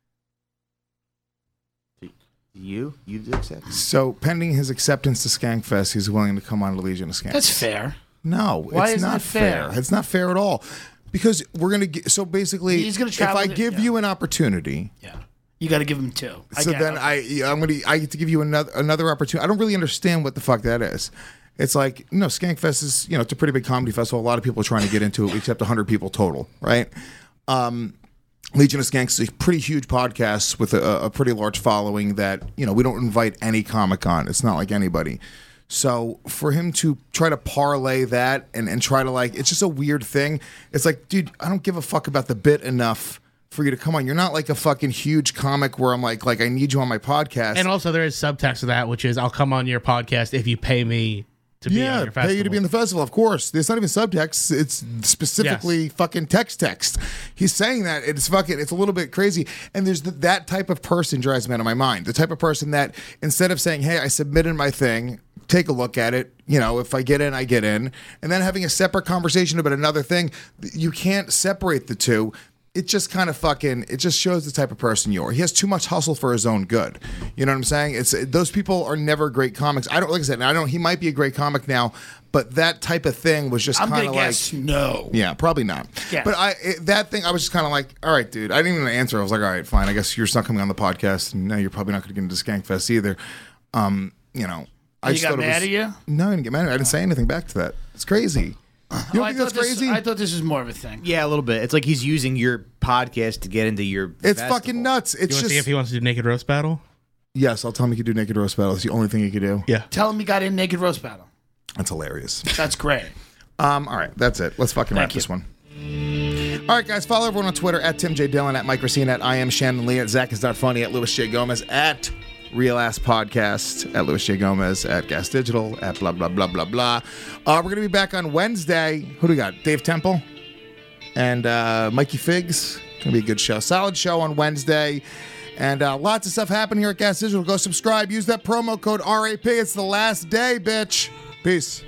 You accept? So pending his acceptance to Skankfest, he's willing to come on to Legion of Skanks. That's fair. No, Why it's isn't not it fair? It's not fair at all. Because we're gonna get, so basically, He's gonna if travel I give you an opportunity, you got to give him two. So then I get to give you another opportunity. I don't really understand what the fuck that is. It's like, Skankfest is, it's a pretty big comedy festival. A lot of people are trying to get into it, except 100 people total, right? Legion of Skanks is a pretty huge podcast with a pretty large following that, we don't invite any comic on. It's not like anybody. So for him to try to parlay that and try to it's just a weird thing. It's like, dude, I don't give a fuck about the bit enough for you to come on. You're not like a fucking huge comic where I'm like I need you on my podcast. And also there is subtext to that, which is I'll come on your podcast if you pay me to be on your festival. Pay you to be in the festival, of course. It's not even subtext. It's specifically fucking text. He's saying that it's a little bit crazy. And there's that type of person drives me out of my mind. The type of person that instead of saying, hey, I submitted my thing, take a look at it. If I get in, I get in. And then having a separate conversation about another thing, you can't separate the two. It just kind of it just shows the type of person you are. He has too much hustle for his own good. You know what I'm saying? Those people are never great comics. He might be a great comic now, but that type of thing was just kind of like. Guess no. Yeah, probably not. Yeah. But that thing, I was just kind of like, all right, dude. I didn't even answer. I was like, all right, fine. I guess you're not coming on the podcast. And no, you're probably not going to get into Skankfest either. I just got mad at you? No, I didn't get mad at you. I didn't say anything back to that. It's crazy. You don't think that's crazy? I thought this was more of a thing. Yeah, a little bit. It's like he's using your podcast to get into your It's festival. fucking nuts. It's You want to just see if he wants to do Naked Roast Battle? Yes, I'll tell him he could do Naked Roast Battle. It's the only thing he could do. Yeah. Tell him he got in Naked Roast Battle. That's hilarious. That's great. All right, that's it. Let's fucking wrap this one. All right, guys, follow everyone on Twitter at Tim J. Dillon, at Mike Racine, at I Am Shannon Lee, at Zach Is Not Funny, at Louis J. Gomez, at Real Ass Podcast, at Louis J. Gomez, at Gas Digital, at blah, blah, blah, blah, blah. We're going to be back on Wednesday. Who do we got? Dave Temple and Mikey Figs Gonna be a good show. Solid show on Wednesday. And lots of stuff happening here at Gas Digital. Go subscribe. Use that promo code RAP. It's the last day, bitch. Peace.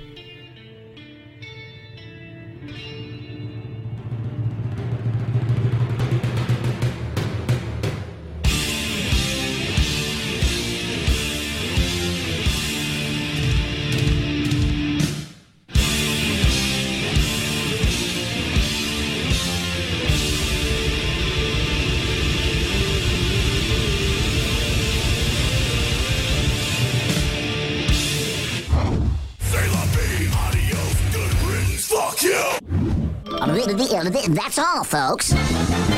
That's all, folks.